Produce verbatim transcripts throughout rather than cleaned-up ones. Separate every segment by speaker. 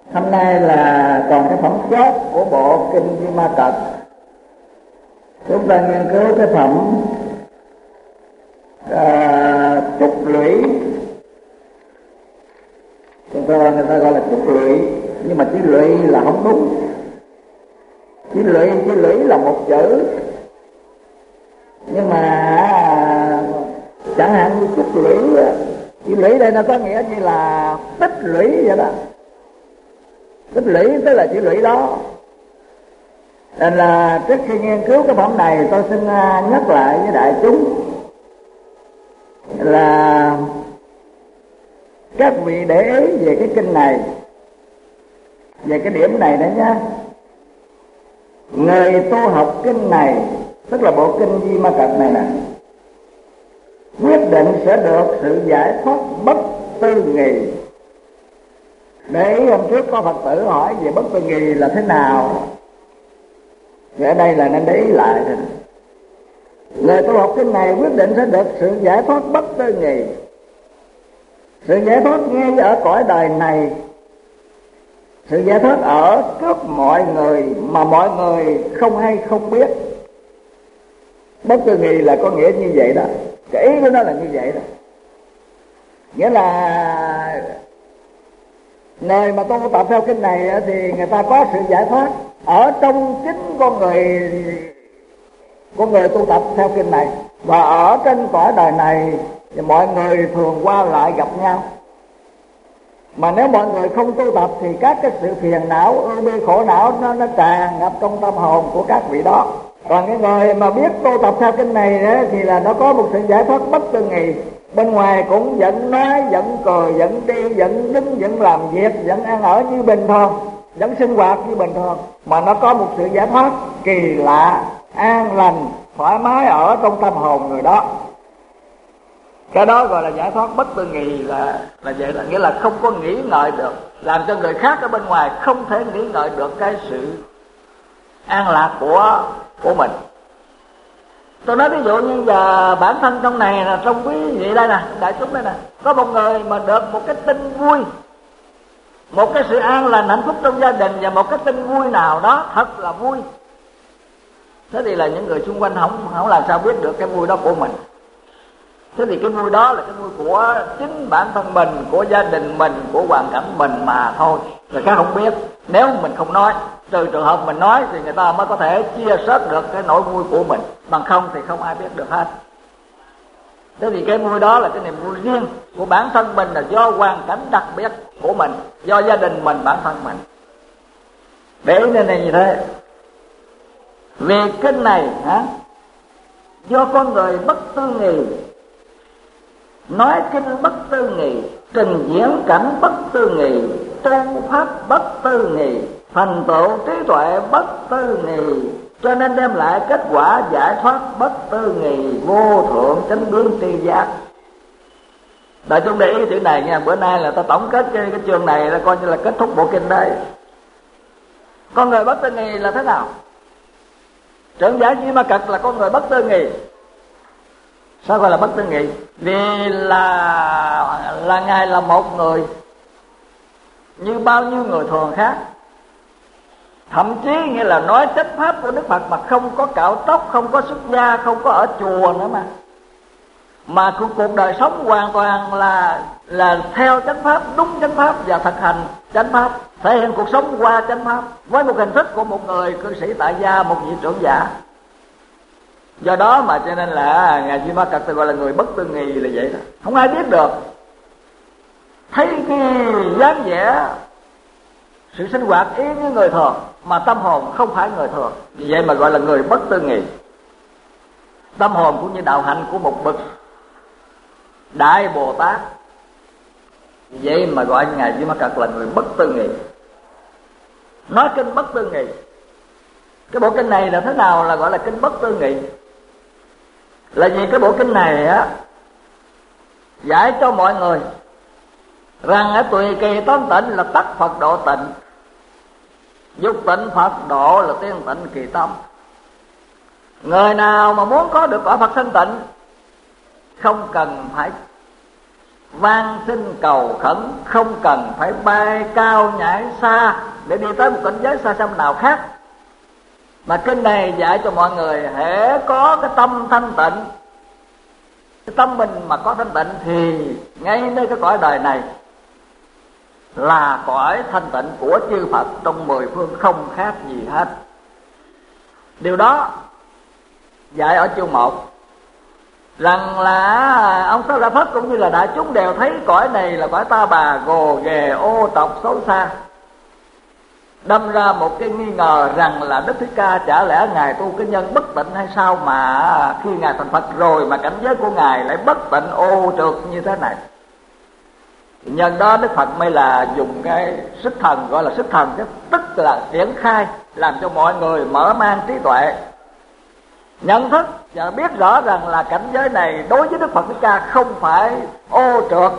Speaker 1: Hôm nay là còn cái phẩm chót của bộ kinh Di Ma Cật. Chúng ta nghiên cứu cái phẩm à, trúc lũy. Chúng ta người ta gọi là trúc lũy, nhưng mà chữ lũy là không đúng. Chữ lũy chữ lũy là một chữ, nhưng mà chẳng hạn như trúc lũy, chữ lũy đây nó có nghĩa như là tích lũy vậy đó. Tích lũy tức là chữ lũy đó. Nên là trước khi nghiên cứu cái phẩm này, tôi xin nhắc lại với đại chúng là các vị để ý về cái kinh này, về cái điểm này đó nhé. Người tu học kinh này, tức là bộ kinh Di Ma Cật này nè, quyết định sẽ được sự giải thoát bất tư nghì. Để hôm trước có Phật tử hỏi về bất tư nghì là thế nào, thì ở đây là nên để ý lại thôi. Người tu học kinh này quyết định sẽ được sự giải thoát bất tư nghì. Sự giải thoát ngay ở cõi đời này, sự giải thoát ở trước mọi người mà mọi người không hay không biết. Bất tư nghì là có nghĩa như vậy đó, cái ý của nó là như vậy đó. Nghĩa là nơi mà tu tập theo kinh này thì người ta có sự giải thoát ở trong chính con người, con người tu tập theo kinh này. Và ở trên cõi đời này thì mọi người thường qua lại gặp nhau. Mà nếu mọi người không tu tập thì các cái sự phiền não, ưu bi khổ não nó, nó tràn ngập trong tâm hồn của các vị đó. Còn cái người mà biết tu tập theo kinh này đó, thì là nó có một sự giải thoát bất tư nghì. Bên ngoài cũng vẫn nói, vẫn cười, vẫn đi, vẫn đứng, vẫn làm việc, vẫn ăn ở như bình thường, vẫn sinh hoạt như bình thường. Mà nó có một sự giải thoát kỳ lạ, an lành, thoải mái ở trong tâm hồn người đó. Cái đó gọi là giải thoát bất tư nghì, là là vậy đó. Nghĩa là không có nghĩ ngợi được, làm cho người khác ở bên ngoài không thể nghĩ ngợi được cái sự an lạc của của mình. Tôi nói ví dụ như giờ bản thân trong này là trong quý vị đây nè, đại chúng đây nè, có một người mà được một cái tin vui, một cái sự an lành hạnh phúc trong gia đình, và một cái tin vui nào đó thật là vui. Thế thì là những người xung quanh không không làm sao biết được cái vui đó của mình. Thế thì cái vui đó là cái vui của chính bản thân mình, của gia đình mình, của hoàn cảnh mình mà thôi. Người khác không biết. Nếu mình không nói, trừ trường hợp mình nói thì người ta mới có thể chia sớt được cái nỗi vui của mình. Bằng không thì không ai biết được hết. Thế thì cái vui đó là cái niềm vui riêng của bản thân mình, là do hoàn cảnh đặc biệt của mình, do gia đình mình, bản thân mình. Để nên là như thế. Về kinh này hả, do con người bất tư nghì, nói kinh bất tư nghì, trình diễn cảnh bất tư nghì, tu pháp bất tư nghì, thành tựu trí tuệ bất tư nghì, cho nên đem lại kết quả giải thoát bất tư nghì, vô thượng chánh biến tri giác. Đại chúng để ý chữ này nha. Bữa nay là ta tổng kết cái, cái chương này là coi như là kết thúc bộ kinh đây. Con người bất tư nghì là thế nào? Trưởng giả Di Ma Cật là con người bất tư nghì. Sao gọi là bất tư nghì? Vì là là Ngài là một người như bao nhiêu người thường khác. Thậm chí nghĩa là nói chánh pháp của Đức Phật mà không có cạo tóc, không có xuất gia, không có ở chùa nữa mà. Mà cuộc, cuộc đời sống hoàn toàn là là theo chánh pháp, đúng chánh pháp và thực hành chánh pháp, thể hiện cuộc sống qua chánh pháp với một hình thức của một người cư sĩ tại gia, một vị trưởng giả. Do đó mà cho nên là Ngài Di Ma Cật tôi gọi là người bất tư nghì là vậy đó. Không ai biết được. Thấy cái dáng vẻ, sự sinh hoạt ý như người thường, mà tâm hồn không phải người thường, vì vậy mà gọi là người bất tư nghì. Tâm hồn cũng như đạo hạnh của một bậc Đại Bồ Tát, vì vậy mà gọi Ngài Di Ma Cật là người bất tư nghì. Nói kinh bất tư nghì. Cái bộ kinh này là thế nào là gọi là kinh bất tư nghì? Là vì cái bộ kinh này á giải cho mọi người rằng ở tùy kỳ tóm tịnh là tắc Phật độ tịnh, dục tịnh Phật độ là tiên tịnh kỳ tâm. Người nào mà muốn có được quả Phật thanh tịnh không cần phải van xin cầu khẩn, không cần phải bay cao nhảy xa để đi tới một cảnh giới xa xăm nào khác. Mà kinh này dạy cho mọi người hễ có cái tâm thanh tịnh, cái tâm mình mà có thanh tịnh thì ngay nơi cái cõi đời này là cõi thanh tịnh của chư Phật trong mười phương, không khác gì hết. Điều đó dạy ở chương một rằng là ông Xá Lợi Phất cũng như là đại chúng đều thấy cõi này là cõi ta bà, gồ ghề, ô trọc, xấu xa. Đâm ra một cái nghi ngờ rằng là Đức Thích Ca chả lẽ Ngài tu cái nhân bất tịnh hay sao mà khi Ngài thành Phật rồi mà cảnh giới của Ngài lại bất tịnh ô trượt như thế này. Nhân đó Đức Phật mới là dùng cái sức thần, gọi là sức thần, tức là triển khai, làm cho mọi người mở mang trí tuệ, nhận thức và biết rõ rằng là cảnh giới này đối với Đức Phật Thích Ca không phải ô trượt,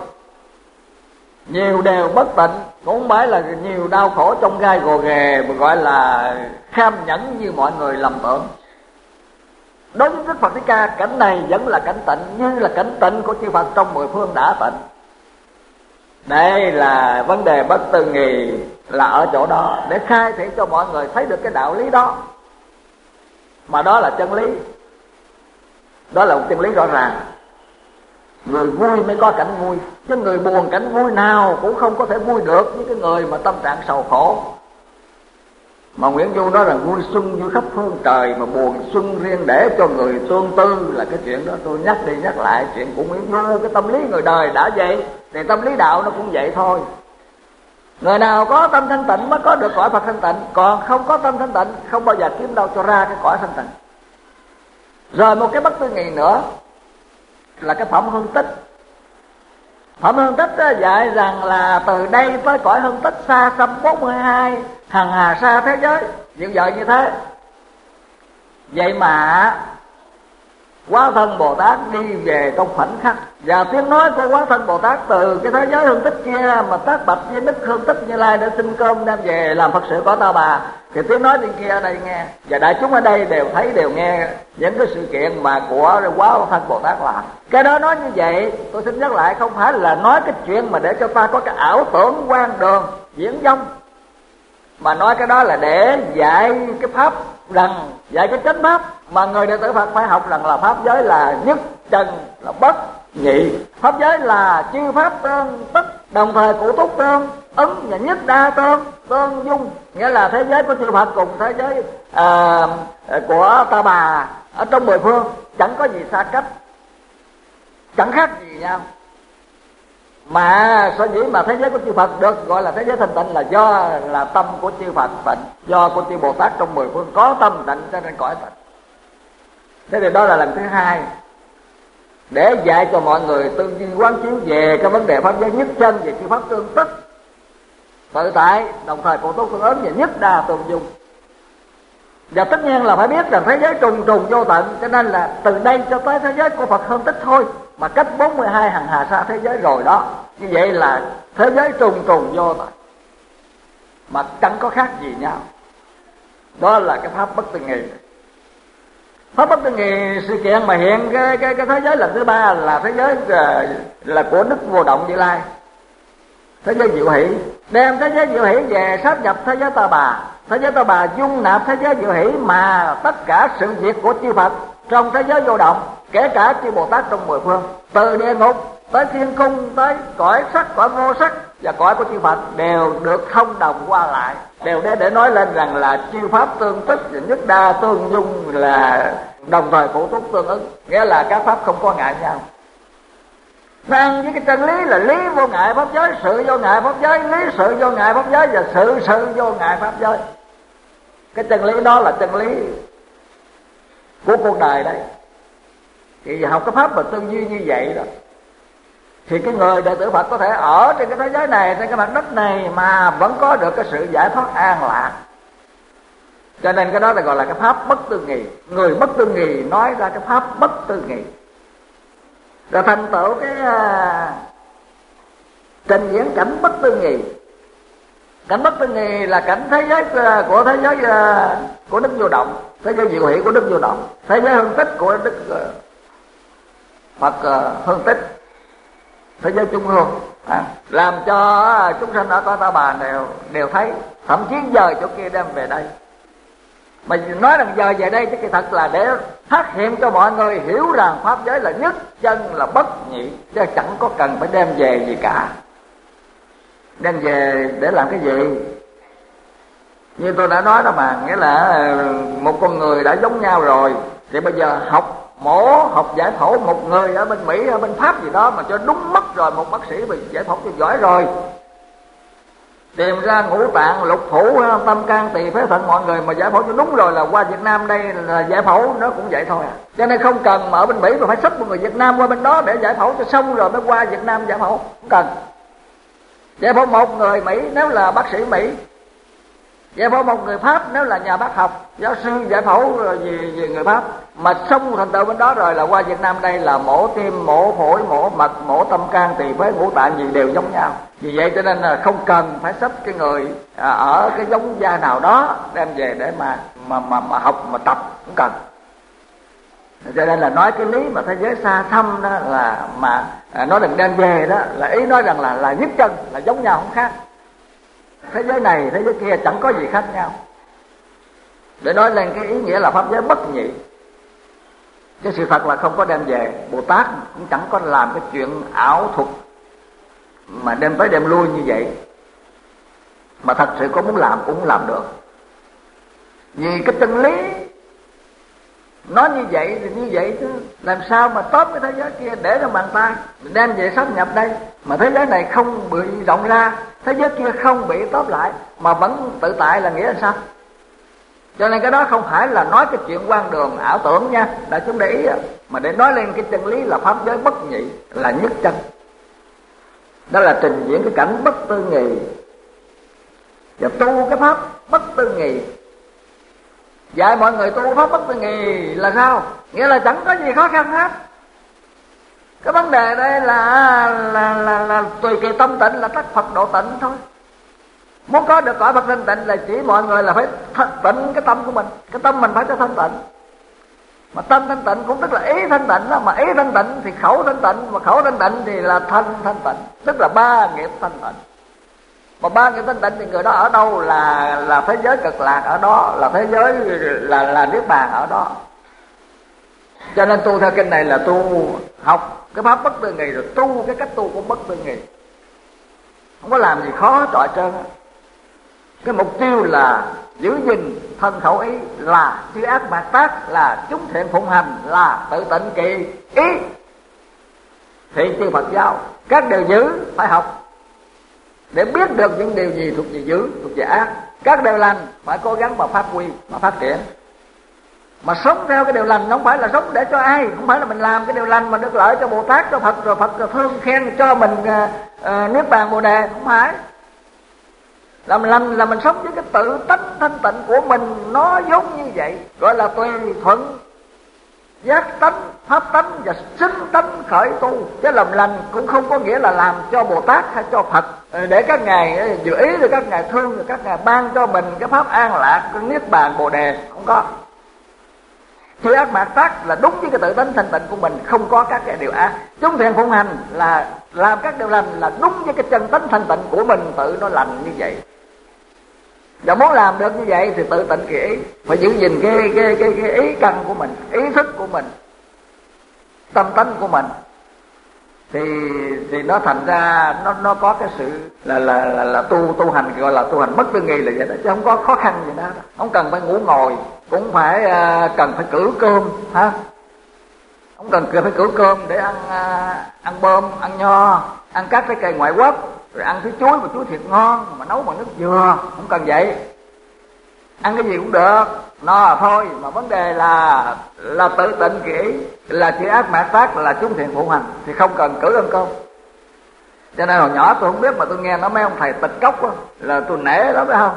Speaker 1: nhiều đều bất tịnh, cũng không phải là nhiều đau khổ trong gai gồ ghề mà gọi là kham nhẫn như mọi người lầm tưởng. Đối với Đức Phật Thích Ca, cảnh này vẫn là cảnh tịnh như là cảnh tịnh của chư Phật trong mười phương đã tịnh. Đây là vấn đề bất tư nghì là ở chỗ đó, để khai thị cho mọi người thấy được cái đạo lý đó. Mà đó là chân lý, đó là một chân lý rõ ràng. Người vui mới có cảnh vui, chứ người buồn cảnh vui nào cũng không có thể vui được với cái người mà tâm trạng sầu khổ. Mà Nguyễn Du nói rằng vui xuân vui khắp phương trời, mà buồn xuân riêng để cho người tương tư, là cái chuyện đó tôi nhắc đi nhắc lại. Chuyện của Nguyễn Du, cái tâm lý người đời đã vậy thì tâm lý đạo nó cũng vậy thôi. Người nào có tâm thanh tịnh mới có được cõi Phật thanh tịnh, còn không có tâm thanh tịnh không bao giờ kiếm đâu cho ra cái cõi thanh tịnh. Rồi một cái bất tư nghị nữa là cái phẩm hương tích. Phẩm hương tích dạy rằng là từ đây tới cõi hương tích xa xăm bốn mươi hai hằng hà sa thế giới, dữ dội như thế. Vậy mà Quá Thân Bồ Tát đi về trong khoảnh khắc, và tiếng nói của Quá Thân Bồ Tát từ cái thế giới hương tích kia mà tác bạch với Đức Hương Tích Như Lai để xin cơm đem về làm Phật sự của ta bà, thì tiếng nói bên kia ở đây nghe, và đại chúng ở đây đều thấy đều nghe những cái sự kiện mà của Quá Thân Bồ Tát làm. Cái đó nói như vậy, tôi xin nhắc lại, không phải là nói cái chuyện mà để cho ta có cái ảo tưởng quan đường diễn vong, mà nói cái đó là để dạy cái pháp, rằng dạy cái chánh pháp mà người đệ tử Phật phải học, rằng là pháp giới là nhất trần, là bất nhị. Pháp giới là chư pháp tương tức, đồng thời cụ túc tương ứng và nhất đa tương tương dung, nghĩa là thế giới của chư Phật cùng thế giới à, của ta bà ở trong mười phương chẳng có gì xa cách, chẳng khác gì nhau. Mà sở dĩ mà thế giới của chư Phật được gọi là thế giới thanh tịnh là do là tâm của chư Phật tịnh, do của chư Bồ Tát trong mười phương có tâm tịnh cho nên cõi tịnh. Thế thì đó là lần thứ hai, để dạy cho mọi người tư duy quán chiếu về cái vấn đề pháp giới nhất chân, về chư pháp tương tức tự tại, đồng thời cụ túc tương ứng và nhất đa tương dung. Và tất nhiên là phải biết rằng thế giới trùng trùng vô tận, cho nên là từ đây cho tới thế giới của Phật Hương Tích thôi mà cách bốn mươi hai hằng hà sa thế giới rồi đó. Như vậy là thế giới trùng trùng vô tận mà chẳng có khác gì nhau. Đó là cái pháp bất tư nghị. Pháp bất tư nghị, sự kiện mà hiện cái cái cái thế giới lần thứ ba là thế giới là, là của Đức Vô Động Như Lai, thế giới diệu hỷ, đem thế giới diệu hỷ về sát nhập thế giới ta bà. Thế giới ta bà dung nạp thế giới diệu hỷ, mà tất cả sự việc của chư Phật trong thế giới vô động, kể cả chư Bồ Tát trong mười phương, từ địa ngục tới thiên cung, tới cõi sắc, cõi vô sắc và cõi của chư Phật đều được thông đồng qua lại, đều để để nói lên rằng là chư pháp tương tích và nhất đa tương dung, là đồng thời cụ túc tương ứng, nghĩa là các pháp không có ngại nhau. Năng với cái chân lý là lý vô ngại pháp giới, sự vô ngại pháp giới, lý sự vô ngại pháp giới và sự sự vô ngại pháp giới. Cái chân lý đó là chân lý của cuộc đời đây. Thì học cái pháp mà tư duy như vậy đó, thì cái người đệ tử Phật có thể ở trên cái thế giới này, trên cái mặt đất này mà vẫn có được cái sự giải thoát an lạc. Cho nên cái đó là gọi là cái pháp bất tư nghị. Người bất tư nghị nói ra cái pháp bất tư nghị, rồi thành tựu cái uh, trình diễn cảnh bất tư nghị. Cảnh bất tư nghị là cảnh thế giới uh, của thế giới uh, của Đức Vô Động, thế giới diệu hỷ của Đức Vô Động, thế giới hương tích của Đức uh, Phật uh, Hương Tích. thế giới trung ương, à, làm cho chúng sanh ở cõi Ta Bà đều đều thấy, thậm chí dời chỗ kia đem về đây. Mà nói rằng giờ về đây chứ kỳ thật là để phát hiện cho mọi người hiểu rằng pháp giới là nhất chân, là bất nhị, chứ chẳng có cần phải đem về gì cả. Đem về để làm cái gì? Như tôi đã nói đó mà, nghĩa là một con người đã giống nhau rồi, thì bây giờ học mổ, học giải phẫu một người ở bên Mỹ, ở bên Pháp gì đó mà cho đúng mất rồi, một bác sĩ bị giải phẫu cho giỏi rồi, tìm ra ngũ tạng, lục phủ, tâm can, tỳ, phế, thận mọi người mà giải phẫu cho đúng rồi là qua Việt Nam đây là giải phẫu nó cũng vậy thôi à. Cho nên không cần mà ở bên Mỹ mà phải xách một người Việt Nam qua bên đó để giải phẫu cho xong rồi mới qua Việt Nam giải phẫu, không cần. Giải phẫu một người Mỹ nếu là bác sĩ Mỹ, giải phẫu một người Pháp nếu là nhà bác học, giáo sư giải phẫu về, về người Pháp, mà xong thành tựu bên đó rồi là qua Việt Nam đây là mổ tim, mổ phổi, mổ mật, mổ tâm can, tỳ phế, ngũ tạng gì đều giống nhau. Vì vậy cho nên là không cần phải xếp cái người à, ở cái giống da nào đó đem về để mà mà mà, mà học mà tập, không cần. Cho nên là nói cái lý mà thế giới xa xăm đó là mà à, nói đừng đem về đó là ý nói rằng là là nhất chân, là giống nhau không khác. Thế giới này thế giới kia chẳng có gì khác nhau, để nói lên cái ý nghĩa là pháp giới bất nhị. Chứ sự thật là không có đem về. Bồ Tát cũng chẳng có làm cái chuyện ảo thuật mà đem tới đem lui như vậy, mà thật sự có muốn làm cũng làm được. Vì cái chân lý nói như vậy thì như vậy chứ làm sao mà tốt cái thế giới kia để trong bàn tay đem về sáp nhập đây, mà thế giới này không bị rộng ra, thế giới kia không bị tốt lại mà vẫn tự tại là nghĩa là sao? Cho nên cái đó không phải là nói cái chuyện quan đường ảo tưởng nha, đại chúng để ý, mà để nói lên cái chân lý là pháp giới bất nhị, là nhất chân. Đó là trình diễn cái cảnh bất tư nghì và tu cái pháp bất tư nghì. Dạy mọi người tu pháp bất tư nghì là sao? Nghĩa là chẳng có gì khó khăn hết. Cái vấn đề đây là là là, là tùy kỳ tâm tịnh, là tất Phật độ tịnh thôi. Muốn có được cõi Phật thanh tịnh là chỉ mọi người là phải tịnh cái tâm của mình, cái tâm mình phải cho thanh tịnh. Mà tâm thanh tịnh cũng tức là ý thanh tịnh đó, mà ý thanh tịnh thì khẩu thanh tịnh, mà khẩu thanh tịnh thì là thân thanh tịnh, tức là ba nghiệp thanh tịnh. Mà ba nghiệp thanh tịnh thì người đó ở đâu là là thế giới cực lạc ở đó, là thế giới là là niết bàn ở đó. Cho nên tu theo kinh này là tu học cái pháp bất tư nghì, rồi tu cái cách tu cũng bất tư nghì, không có làm gì khó trọi trơn á. Cái mục tiêu là giữ gìn thân khẩu ý, là chư ác mạt tác, là chúng thiện phụng hành, là tự tịnh kỳ ý. Thì chư Phật giáo các điều giữ phải học để biết được những điều gì thuộc về dữ, thuộc về ác. Các điều lành phải cố gắng mà phát huy, mà phát triển. Mà sống theo cái điều lành không phải là sống để cho ai, không phải là mình làm cái điều lành mà được lợi cho Bồ Tát, cho Phật, rồi Phật rồi thương khen cho mình uh, uh, niết bàn Bồ đề, không phải. Làm lành là mình sống với cái tự tánh thanh tịnh của mình, nó giống như vậy, gọi là tùy thuận giác tánh, pháp tánh và xứng tánh khởi tu. Chứ làm lành cũng không có nghĩa là làm cho Bồ Tát hay cho Phật để các ngài dự ý, rồi các ngài thương, rồi các ngài ban cho mình cái pháp an lạc, cái niết bàn Bồ đề, không có. Chư ác mạt tác là đúng với cái tự tánh thanh tịnh của mình, không có các cái điều ác. Chúng thiện phụng hành là làm các điều lành là đúng với cái chân tánh thanh tịnh của mình, tự nó lành như vậy. Và muốn làm được như vậy thì tự tịnh kỳ ý, phải giữ gìn cái cái cái cái ý căn của mình, ý thức của mình, tâm tánh của mình, thì thì nó thành ra nó nó có cái sự là là là, là tu tu hành, gọi là tu hành bất tư nghì là vậy đó, chứ không có khó khăn gì đó. Không cần phải ngủ ngồi, cũng phải uh, cần phải cử cơm ha, không cần phải cử cơm để ăn uh, ăn bơm, ăn nho, ăn các cái cây ngoại quốc, rồi ăn thứ chuối mà chuối thiệt ngon mà nấu bằng nước dừa, không cần vậy. Ăn cái gì cũng được, no thôi. Mà vấn đề là là tự tịnh kỹ, là chữ ác mạt tác, là chúng thiện phụng hành, thì không cần cử ăn cơm. Cho nên hồi nhỏ tôi không biết mà tôi nghe nói mấy ông thầy tịch cốc đó, là tôi nể đó, phải không?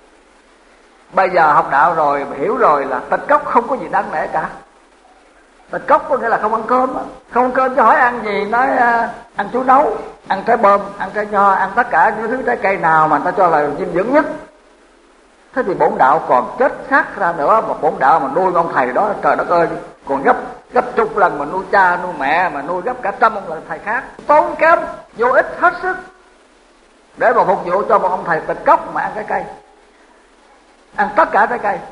Speaker 1: Bây giờ học đạo rồi hiểu rồi là tịch cốc không có gì đáng nể cả. Tịch cốc có nghĩa là không ăn cơm đó. Không ăn cơm chứ hỏi ăn gì, nói uh, ăn chuối nấu, ăn trái bơm, ăn trái nho, ăn tất cả những thứ trái cây nào mà người ta cho là dinh dưỡng nhất. Thế thì bổn đạo còn chết xác ra nữa, mà bổn đạo mà nuôi ông thầy đó, trời đất ơi, còn gấp gấp chục lần mà nuôi cha nuôi mẹ, mà nuôi gấp cả trăm ông thầy khác, tốn kém vô ích hết sức, để mà phục vụ cho một ông thầy tịch cốc mà ăn cái cây, ăn tất cả trái cây.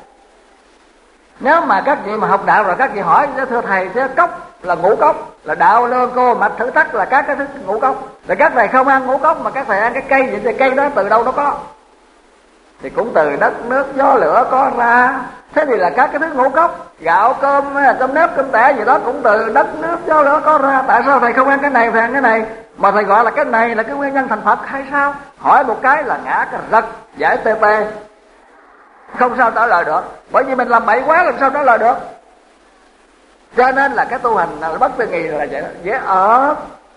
Speaker 1: Nếu mà các vị mà học đạo rồi các vị hỏi, thưa thầy, thế cốc là ngũ cốc, là đạo lương cô mạch thử thách là các cái thứ ngũ cốc, rồi các thầy không ăn ngũ cốc mà các thầy ăn cái cây, vậy thì cây đó từ đâu nó có? Thì cũng từ đất nước gió lửa có ra. Thế thì là các cái thứ ngũ cốc, gạo cơm cơm nếp cơm tẻ gì đó cũng từ đất nước gió lửa có ra. Tại sao thầy không ăn cái này, thầy ăn cái này, mà thầy gọi là cái này là cái nguyên nhân thành Phật hay sao? Hỏi một cái là ngã cái rật, giải tê tê, không sao trả lời được, bởi vì mình làm bậy quá làm sao trả lời được. Cho nên là cái tu hành là bất tư nghì là vậy đó, dễ ở,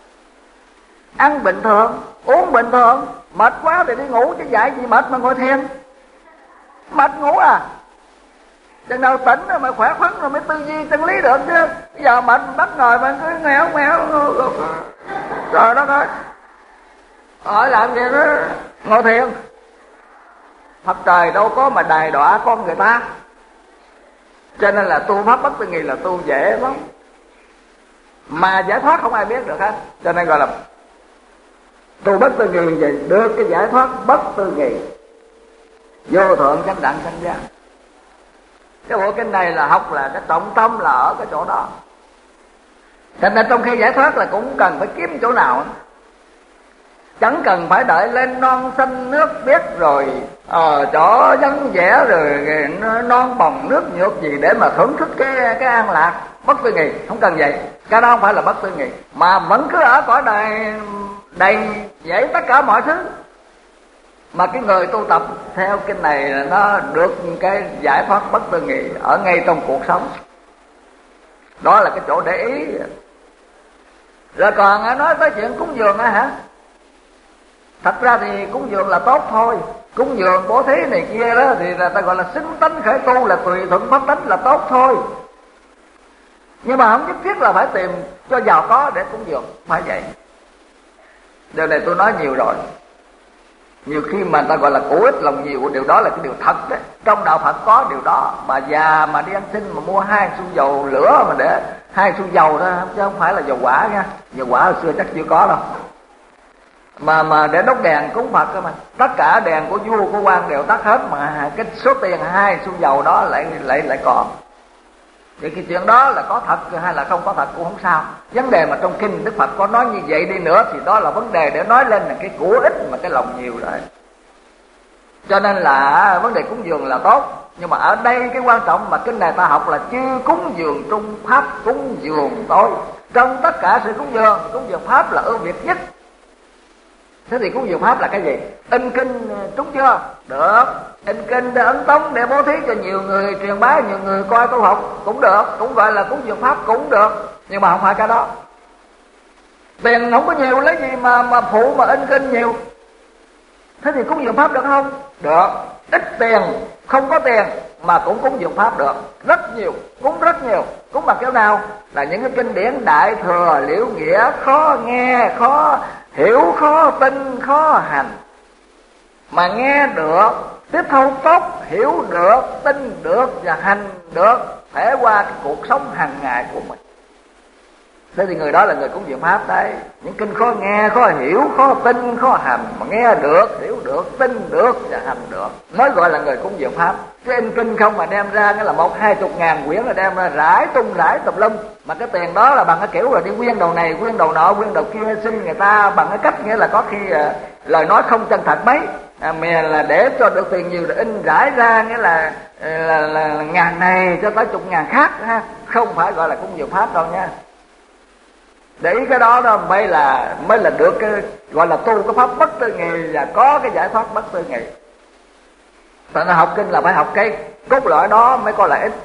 Speaker 1: ăn bình thường, uống bình thường, mệt quá thì đi ngủ, chứ dạy gì mệt mà ngồi thiền, mệt ngủ à. Chừng nào tỉnh rồi mà khỏe khoắn rồi mới tư duy chân lý được chứ. Bây giờ mệt bắt ngồi mà cứ ngoéo ngoéo, trời đất ơi, hỏi làm gì đó, ngồi thiền. Phật trời đâu có mà đài đọa con người ta. Cho nên là tu pháp bất tư nghì là tu dễ lắm, mà giải thoát không ai biết được hết. Cho nên gọi là tu bất tư nghì vậy, được cái giải thoát bất tư nghì, vô thượng chánh đẳng chánh giác. Cái bộ kinh này là học là cái trọng tâm là ở cái chỗ đó. Cho nên trong khi giải thoát là cũng cần phải kiếm chỗ nào, chẳng cần phải đợi lên non xanh nước biếc rồi ờ, chỗ vắng vẻ rồi non bồng nước nhược gì để mà thưởng thức cái cái an lạc bất tư nghì. Không cần vậy, cái đó không phải là bất tư nghì, mà vẫn cứ ở cõi đời đầy dẫy tất cả mọi thứ. Mà cái người tu tập theo kinh này là nó được cái giải thoát bất tư nghì ở ngay trong cuộc sống. Đó là cái chỗ để ý. Rồi còn nói tới chuyện cúng dường á hả? Thật ra thì cúng dường là tốt thôi. Cúng dường bố thí này kia đó thì là ta gọi là xứng tánh khởi tu, là tùy thuận pháp tánh là tốt thôi. Nhưng mà không nhất thiết là phải tìm cho giàu có để cúng dường, phải vậy. Điều này tôi nói nhiều rồi. Nhiều khi mà ta gọi là cổ ích lòng nhiều, điều đó là cái điều thật đấy. Trong đạo Phật có điều đó. Mà già mà đi ăn xin mà mua hai xu dầu lửa mà để hai xu dầu đó, chứ không phải là dầu quả nha. Dầu quả hồi xưa chắc chưa có đâu. Mà mà để đốt đèn cúng Phật cơ mà. Tất cả đèn của vua của quan đều tắt hết, mà cái số tiền hai xu dầu đó lại lại lại còn. Vậy cái chuyện đó là có thật hay là không có thật cũng không sao. Vấn đề mà trong kinh Đức Phật có nói như vậy đi nữa thì đó là vấn đề để nói lên là cái của ích mà cái lòng nhiều rồi. Cho nên là vấn đề cúng dường là tốt. Nhưng mà ở đây cái quan trọng mà kinh này ta học là chư cúng dường trung pháp cúng dường tối. Trong tất cả sự cúng dường, cúng dường pháp là ưu việt nhất. Thế thì cúng dường pháp là cái gì? In kinh trúng chưa? Được. In kinh để ấn tống để bố thí cho nhiều người truyền bá, nhiều người coi tu học cũng được, cũng gọi là cúng dường pháp cũng được. Nhưng mà không phải cái đó. Tiền không có nhiều lấy gì mà mà phụ mà in kinh nhiều. Thế thì cúng dường pháp được không? Được. Ít tiền, không có tiền mà cũng cúng dường pháp được. Rất nhiều, cúng rất nhiều. Cúng bằng kiểu nào? Là những cái kinh điển đại thừa liễu nghĩa khó nghe, khó hiểu, khó tin, khó hành, mà nghe được, tiếp thu tốt, hiểu được, tin được và hành được, thể qua cái cuộc sống hàng ngày của mình. Thế thì người đó là người cúng dường pháp đấy. Những kinh khó nghe, khó hiểu, khó tin, khó hành, mà nghe được, hiểu được, tin được và hành được, mới gọi là người cúng dường pháp. Cái in kinh không mà đem ra nghĩa là một hai chục ngàn quyển là đem ra rải tung rải tùm lum, mà cái tiền đó là bằng cái kiểu là đi quyên đầu này, quyên đầu nọ, quyên đầu kia, xin người ta bằng cái cách nghĩa là có khi uh, lời nói không chân thật mấy, à, mà là để cho được tiền nhiều để in rải ra nghĩa là, là, là, là ngàn này cho tới chục ngàn khác ha, không phải gọi là cúng dường pháp đâu nha. Để ý cái đó đó mới là mới là được cái gọi là tu cái pháp bất tư nghì và có cái giải thoát bất tư nghì. Tại nó học kinh là phải học cái cốt lõi đó mới có lợi ích.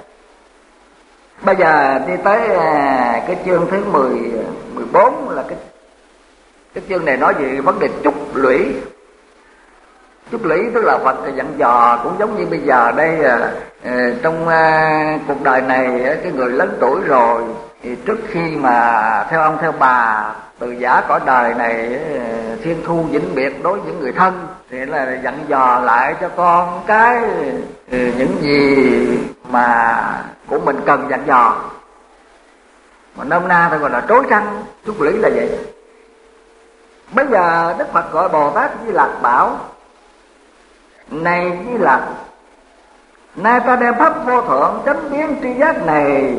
Speaker 1: Bây giờ đi tới cái chương thứ mười, mười bốn là cái cái chương này nói về vấn đề chúc lũy. Chúc lũy tức là Phật dặn dò, cũng giống như bây giờ đây trong cuộc đời này cái người lớn tuổi rồi thì trước khi mà theo ông theo bà từ giả cõi đời này thiên thu vĩnh biệt đối với những người thân thì là dặn dò lại cho con cái những gì mà của mình cần dặn dò, mà nôm na thì gọi là trối trăng chút lý là vậy. Bây giờ Đức Phật gọi Bồ Tát Di Lặc bảo: này Di Lặc, nay ta đem pháp vô thượng chánh biến tri giác này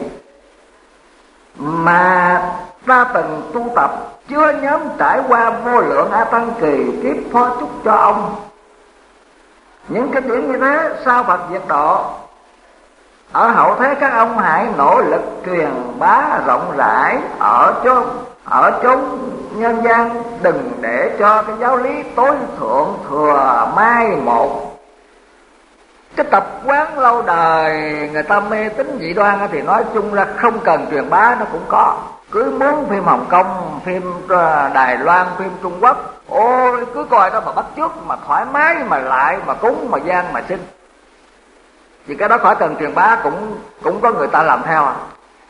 Speaker 1: mà ta từng tu tập chưa nhóm trải qua vô lượng a tăng kỳ kiếp phó chúc cho ông. Những cái điểm như thế sao Phật diệt độ, ở hậu thế các ông hãy nỗ lực truyền bá rộng rãi ở chốn ở chốn nhân gian, đừng để cho cái giáo lý tối thượng thừa mai một. Cái tập quán lâu đời người ta mê tín dị đoan thì nói chung ra không cần truyền bá, nó cũng có. Cứ muốn phim Hồng Kông, phim Đài Loan, phim Trung Quốc, ôi cứ coi đó mà bắt chước, mà thoải mái, mà lại, mà cúng, mà gian, mà sinh. Vì cái đó khỏi cần truyền bá cũng cũng có người ta làm theo à.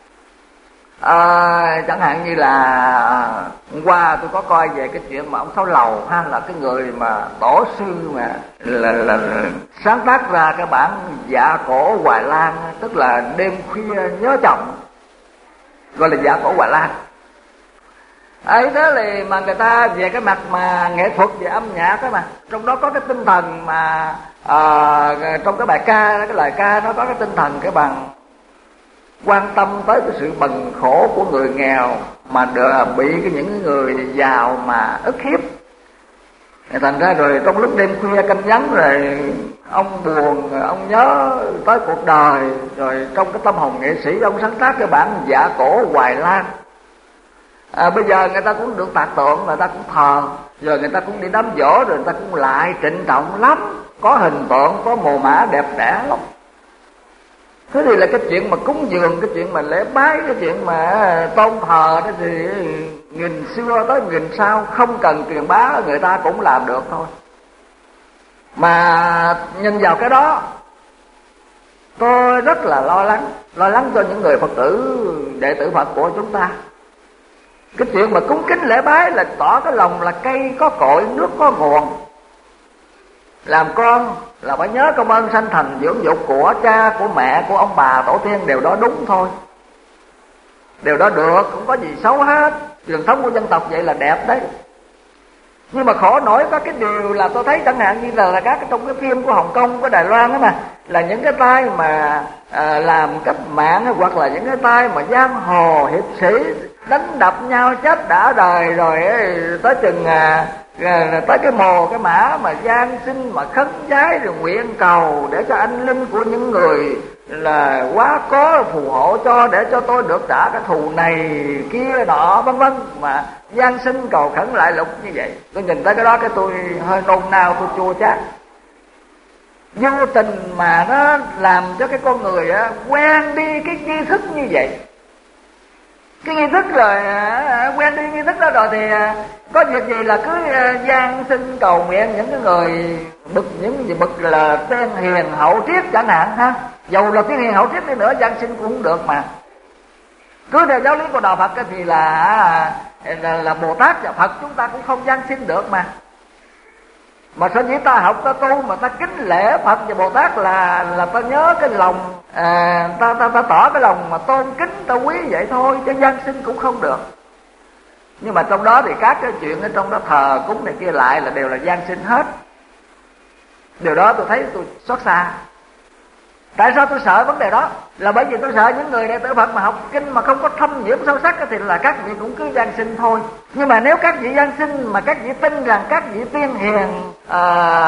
Speaker 1: À, chẳng hạn như là hôm qua tôi có coi về cái chuyện mà ông Sáu Lầu ha, là cái người mà tổ sư mà là, là, là sáng tác ra cái bản Dạ Cổ Hoài Lan, tức là đêm khuya nhớ chồng, gọi là Dạ Cổ Hoài Lan. ấy thế thì mà người ta về cái mặt mà nghệ thuật, về âm nhạc đó, mà trong đó có cái tinh thần mà à, trong cái bài ca, cái lời ca nó có cái tinh thần cái bằng quan tâm tới cái sự bần khổ của người nghèo mà được bị cái những người giàu mà ức hiếp. Thành ra rồi trong lúc đêm khuya canh vắng rồi ông buồn, ông nhớ tới cuộc đời, rồi trong cái tâm hồn nghệ sĩ ông sáng tác cái bản Dạ Cổ Hoài Lan. À, bây giờ người ta cũng được tạc tượng, người ta cũng thờ, rồi người ta cũng đi đám giỗ, rồi người ta cũng lại trịnh trọng lắm, có hình tượng, có mồ mã đẹp đẽ lắm. Thế thì là cái chuyện mà cúng dường, cái chuyện mà lễ bái, cái chuyện mà tôn thờ đó thì nghìn xưa tới nghìn sau không cần truyền bá, người ta cũng làm được thôi. Mà nhìn vào cái đó tôi rất là lo lắng, lo lắng cho những người Phật tử, đệ tử Phật của chúng ta. Cái chuyện mà cúng kính lễ bái là tỏ cái lòng là cây có cội, nước có nguồn. Làm con là phải nhớ công ơn sanh thành dưỡng dục của cha, của mẹ, của ông bà, tổ tiên, điều đó đúng thôi. Điều đó được, không có gì xấu hết. Truyền thống của dân tộc vậy là đẹp đấy. Nhưng mà khổ nổi có cái điều là tôi thấy chẳng hạn như là, là các trong cái phim của Hồng Kông, của Đài Loan đó mà, là những cái tay mà à, làm cách mạng, hoặc là những cái tay mà giang hồ hiệp sĩ đánh đập nhau chết đã đời, rồi ấy, tới chừng à, à, tới cái mồ cái mã mà gian sinh mà khấn vái rồi nguyện cầu để cho anh linh của những người là quá có phù hộ cho, để cho tôi được trả cái thù này kia nọ vân vân, mà gian sinh cầu khẩn lại lục như vậy. Tôi nhìn tới cái đó cái tôi hơi nôn nao, tôi chua chát. Vô tình mà nó làm cho cái con người á quen đi cái nghi thức như vậy. Cái nghi thức rồi quen đi nghi thức đó rồi thì có việc gì là cứ gian sinh cầu nguyện những cái người bực, những gì bực là tiên hiền hậu triết chẳng hạn ha. Dầu là tiên hiền hậu triết đi nữa gian sinh cũng không được mà. Cứ theo giáo lý của đạo Phật thì là là, là Bồ Tát và Phật chúng ta cũng không gian sinh được mà. Mà sở dĩ ta học ta tu mà ta kính lễ Phật và Bồ Tát là là ta nhớ cái lòng à, ta ta ta tỏ cái lòng mà tôn kính ta quý vậy thôi, chứ gian sinh cũng không được. Nhưng mà trong đó thì các cái chuyện ở trong đó thờ cúng này kia lại là đều là gian sinh hết. Điều đó tôi thấy tôi xót xa. Tại sao tôi sợ vấn đề đó? Là bởi vì tôi sợ những người đệ tử Phật mà học kinh mà không có thâm nhiễm sâu sắc thì là các vị cũng cứ gian sinh thôi. Nhưng mà nếu các vị gian sinh mà các vị tin rằng các vị tiên hiền à,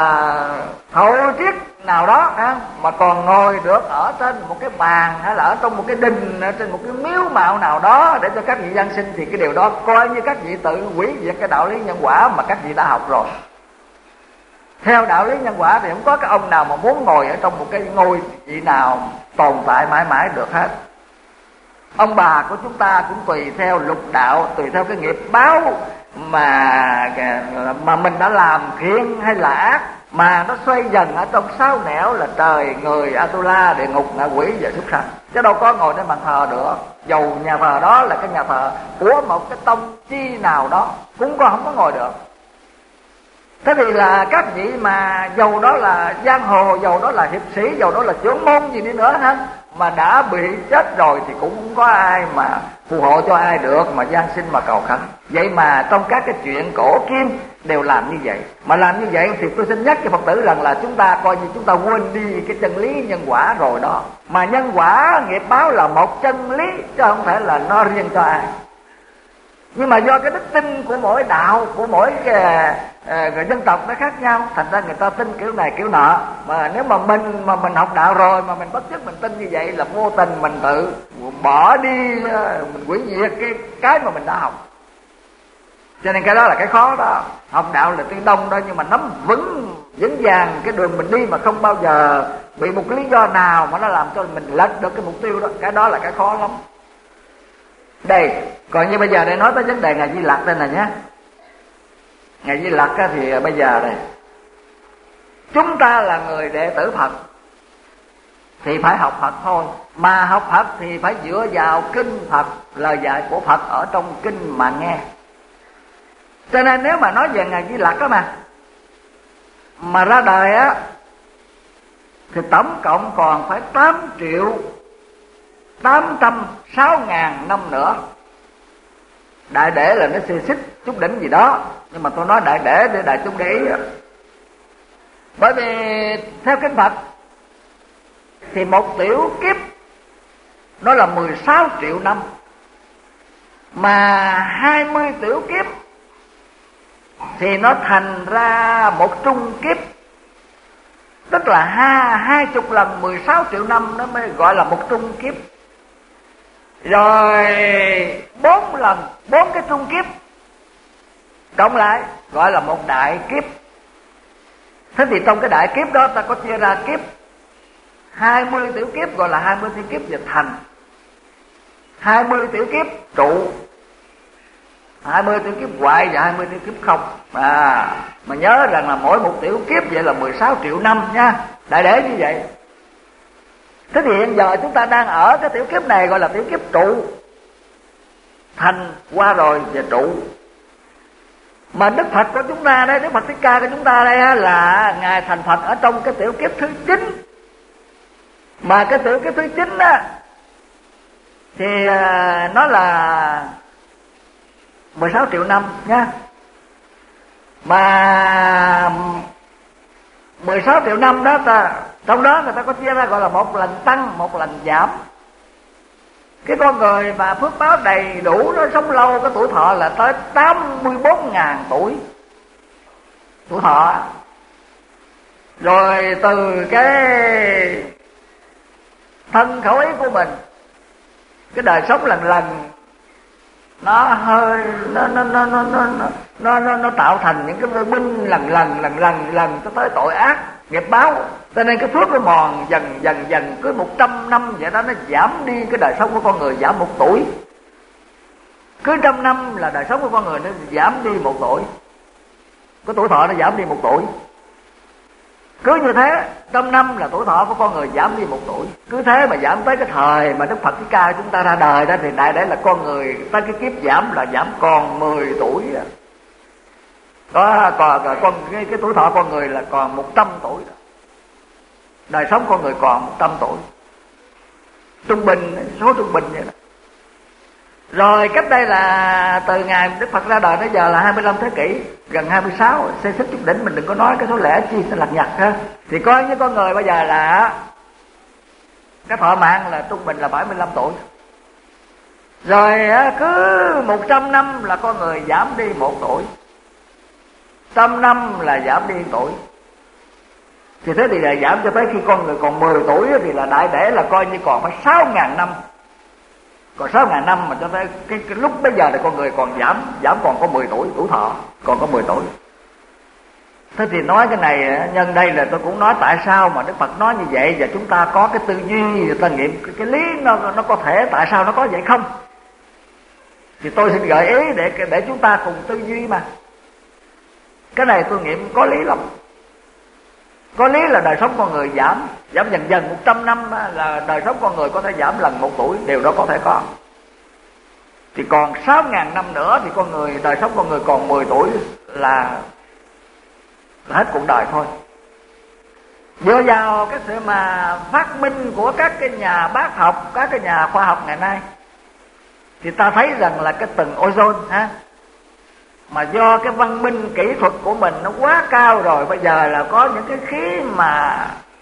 Speaker 1: hậu triết nào đó à, mà còn ngồi được ở trên một cái bàn hay là ở trong một cái đình, ở trên một cái miếu mạo nào đó để cho các vị gian sinh, thì cái điều đó coi như các vị tự hủy diệt cái đạo lý nhân quả mà các vị đã học rồi. Theo đạo lý nhân quả thì không có cái ông nào mà muốn ngồi ở trong một cái ngôi vị nào tồn tại mãi mãi được hết. Ông bà của chúng ta cũng tùy theo lục đạo, tùy theo cái nghiệp báo mà mà mình đã làm thiện hay là ác, mà nó xoay dần ở trong sáu nẻo là trời, người, Atula, địa ngục, ngạ quỷ và súc sanh. Chứ đâu có ngồi trên bàn thờ được. Dầu nhà thờ đó là cái nhà thờ của một cái tông chi nào đó cũng có không có ngồi được. Thế thì là các vị mà dầu đó là giang hồ, dầu đó là hiệp sĩ, dầu đó là trưởng môn gì đi nữa ha, mà đã bị chết rồi thì cũng không có ai mà phù hộ cho ai được, mà gian sinh mà cầu khẩn. Vậy mà trong các cái chuyện cổ kim đều làm như vậy. Mà làm như vậy thì tôi xin nhắc cho Phật tử rằng là chúng ta coi như chúng ta quên đi cái chân lý nhân quả rồi đó. Mà nhân quả nghiệp báo là một chân lý, chứ không phải là nó riêng cho ai. Nhưng mà do cái đức tin của mỗi đạo, của mỗi cái, uh, dân tộc nó khác nhau, thành ra người ta tin kiểu này kiểu nọ. Mà nếu mà mình mà mình học đạo rồi mà mình bất chấp mình tin như vậy là vô tình mình tự bỏ đi, uh, mình hủy diệt cái cái mà mình đã học. Cho nên cái đó là cái khó đó. Học đạo là tiếng đông đó, nhưng mà nắm vững vững vàng cái đường mình đi mà không bao giờ bị một lý do nào mà nó làm cho mình lệch được cái mục tiêu đó, cái đó là cái khó lắm. Đây, còn như bây giờ đây nói tới vấn đề Ngài Di Lặc đây nè nhé. Ngài Di Lặc thì bây giờ đây, chúng ta là người đệ tử Phật thì phải học Phật thôi. Mà học Phật thì phải dựa vào kinh Phật, lời dạy của Phật ở trong kinh mà nghe. Cho nên nếu mà nói về Ngài Di Lặc đó mà Mà ra đời á thì tổng cộng còn phải tám triệu tám trăm sáu ngàn năm nữa. Đại để là nó xê xích chút đỉnh gì đó, nhưng mà tôi nói đại để để đại chúng để ý. Bởi vì theo kinh Phật thì một tiểu kiếp nó là mười sáu triệu năm, mà hai mươi tiểu kiếp thì nó thành ra một trung kiếp. Tức là hai, hai chục lần mười sáu triệu năm nó mới gọi là một trung kiếp. Rồi bốn lần bốn cái trung kiếp cộng lại gọi là một đại kiếp. Thế thì trong cái đại kiếp đó ta có chia ra kiếp hai mươi tiểu kiếp gọi là hai mươi tiểu kiếp về thành, hai mươi tiểu kiếp trụ, hai mươi tiểu kiếp hoại và hai mươi tiểu kiếp không. À, mà nhớ rằng là mỗi một tiểu kiếp vậy là mười sáu triệu năm nha. Đại để như vậy. Thế thì hiện giờ chúng ta đang ở cái tiểu kiếp này gọi là tiểu kiếp trụ. Thành qua rồi về trụ. Mà Đức Phật của chúng ta đây, Đức Phật Thích Ca của chúng ta đây là Ngài thành Phật ở trong cái tiểu kiếp thứ chín. Mà cái tiểu kiếp thứ chín á thì nó là mười sáu triệu năm nha. Mà mười sáu triệu năm đó ta, trong đó người ta có chia ra gọi là một lần tăng, một lần giảm. Cái con người mà phước báo đầy đủ nó sống lâu, cái tuổi thọ là tới tám mươi bốn ngàn tuổi tuổi thọ. Rồi từ cái thân khẩu ý của mình, cái đời sống lần lần nó hơi nó nó nó nó nó nó nó, nó tạo thành những cái binh lần lần lần lần lần cho tới tội ác nghiệp báo. Cho nên cái phước nó mòn dần dần dần, cứ một trăm năm vậy đó, nó giảm đi cái đời sống của con người, giảm một tuổi. Cứ trăm năm là đời sống của con người nó giảm đi một tuổi, cái tuổi thọ nó giảm đi một tuổi. Cứ như thế, trăm năm là tuổi thọ của con người giảm đi một tuổi. Cứ thế mà giảm tới cái thời mà Đức Phật Thích Ca chúng ta ra đời đó, thì đại để là con người tới cái kiếp giảm là giảm còn mười tuổi. Đó, còn con cái, cái tuổi thọ con người là còn một trăm tuổi. Đời sống con người còn một trăm tuổi. Trung bình, số trung bình vậy đó. Rồi cách đây là từ ngày Đức Phật ra đời tới giờ là hai mươi lăm thế kỷ, gần hai mươi sáu, xê xích chút đỉnh, mình đừng có nói cái số lẻ chi sẽ lặt nhặt ha. Thì coi như con người bây giờ là cái thọ mạng là trung bình là bảy mươi lăm tuổi. Rồi cứ một trăm năm là con người giảm đi một tuổi, trăm năm là giảm đi tuổi. Thì thế thì là giảm cho tới khi con người còn mười tuổi thì là đại để là coi như còn phải sáu ngàn năm. Còn sáu ngàn năm mà cho tới cái, cái lúc bây giờ thì con người còn giảm giảm còn có mười tuổi tuổi thọ, còn có mười tuổi. Thế thì nói cái này nhân đây là tôi cũng nói tại sao mà Đức Phật nói như vậy, và chúng ta có cái tư duy, người ta nghiệm cái, cái lý nó nó có thể tại sao nó có vậy không? Thì tôi xin gợi ý để để chúng ta cùng tư duy mà. Cái này tôi nghiệm có lý lắm. Có lý là đời sống con người giảm, giảm dần dần, một trăm năm là đời sống con người có thể giảm lần một tuổi, điều đó có thể có. Thì còn sáu ngàn năm nữa thì con người, đời sống con người còn mười tuổi là là hết cuộc đời thôi. Dựa vào cái sự mà phát minh của các cái nhà bác học, các cái nhà khoa học ngày nay, thì ta thấy rằng là cái tầng ozone ha, mà do cái văn minh kỹ thuật của mình nó quá cao rồi, bây giờ là có những cái khí mà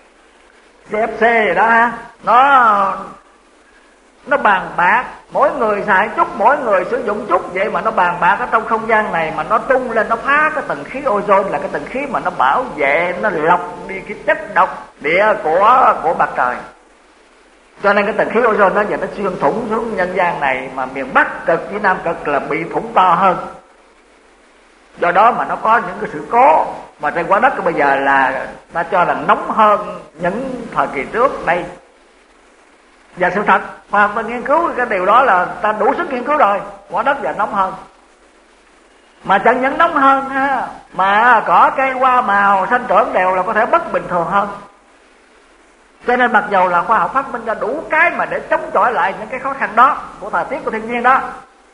Speaker 1: xê ép xê gì đó ha, nó nó bàn bạc, mỗi người xài chút, mỗi người sử dụng chút, vậy mà nó bàn bạc ở trong không gian này mà nó tung lên, nó phá cái tầng khí ozone, là cái tầng khí mà nó bảo vệ, nó lọc đi cái chất độc địa của của mặt trời. Cho nên cái tầng khí ozone đó giờ nó xuyên thủng xuống nhân gian này, mà miền Bắc cực với Nam cực là bị thủng to hơn. Do đó mà nó có những cái sự cố mà trên quả đất bây giờ là ta cho là nóng hơn những thời kỳ trước đây. Và sự thật khoa học ta nghiên cứu cái điều đó là ta đủ sức nghiên cứu rồi, quả đất giờ nóng hơn. Mà chẳng những nóng hơn ha, mà cỏ cây hoa màu sinh trưởng đều là có thể bất bình thường hơn. Cho nên mặc dầu là khoa học phát minh ra đủ cái mà để chống chọi lại những cái khó khăn đó của thời tiết của thiên nhiên đó,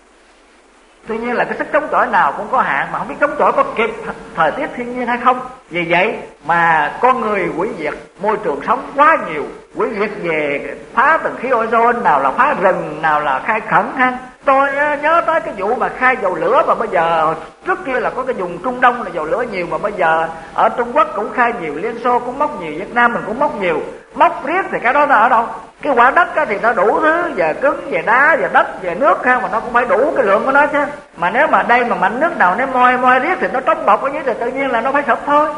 Speaker 1: tuy nhiên là cái sức chống chọi nào cũng có hạn, mà không biết chống chọi có kịp thời tiết thiên nhiên hay không. Vì vậy mà con người hủy diệt môi trường sống quá nhiều, hủy diệt về phá tầng khí ozone, nào là phá rừng, nào là khai khẩn ha. Tôi nhớ tới cái vụ mà khai dầu lửa, mà bây giờ trước kia là có cái vùng Trung Đông là dầu lửa nhiều, mà bây giờ ở Trung Quốc cũng khai nhiều, Liên Xô cũng móc nhiều, Việt Nam mình cũng móc nhiều. Móc riết thì cái đó nó ở đâu? Cái quả đất thì nó đủ thứ, về cứng, về đá, về đất, về nước ha, mà nó cũng phải đủ cái lượng của nó chứ. Mà nếu mà đây mà mạnh nước nào nó moi moi riết thì nó trống bọc ở dưới thì tự nhiên là nó phải sụp thôi.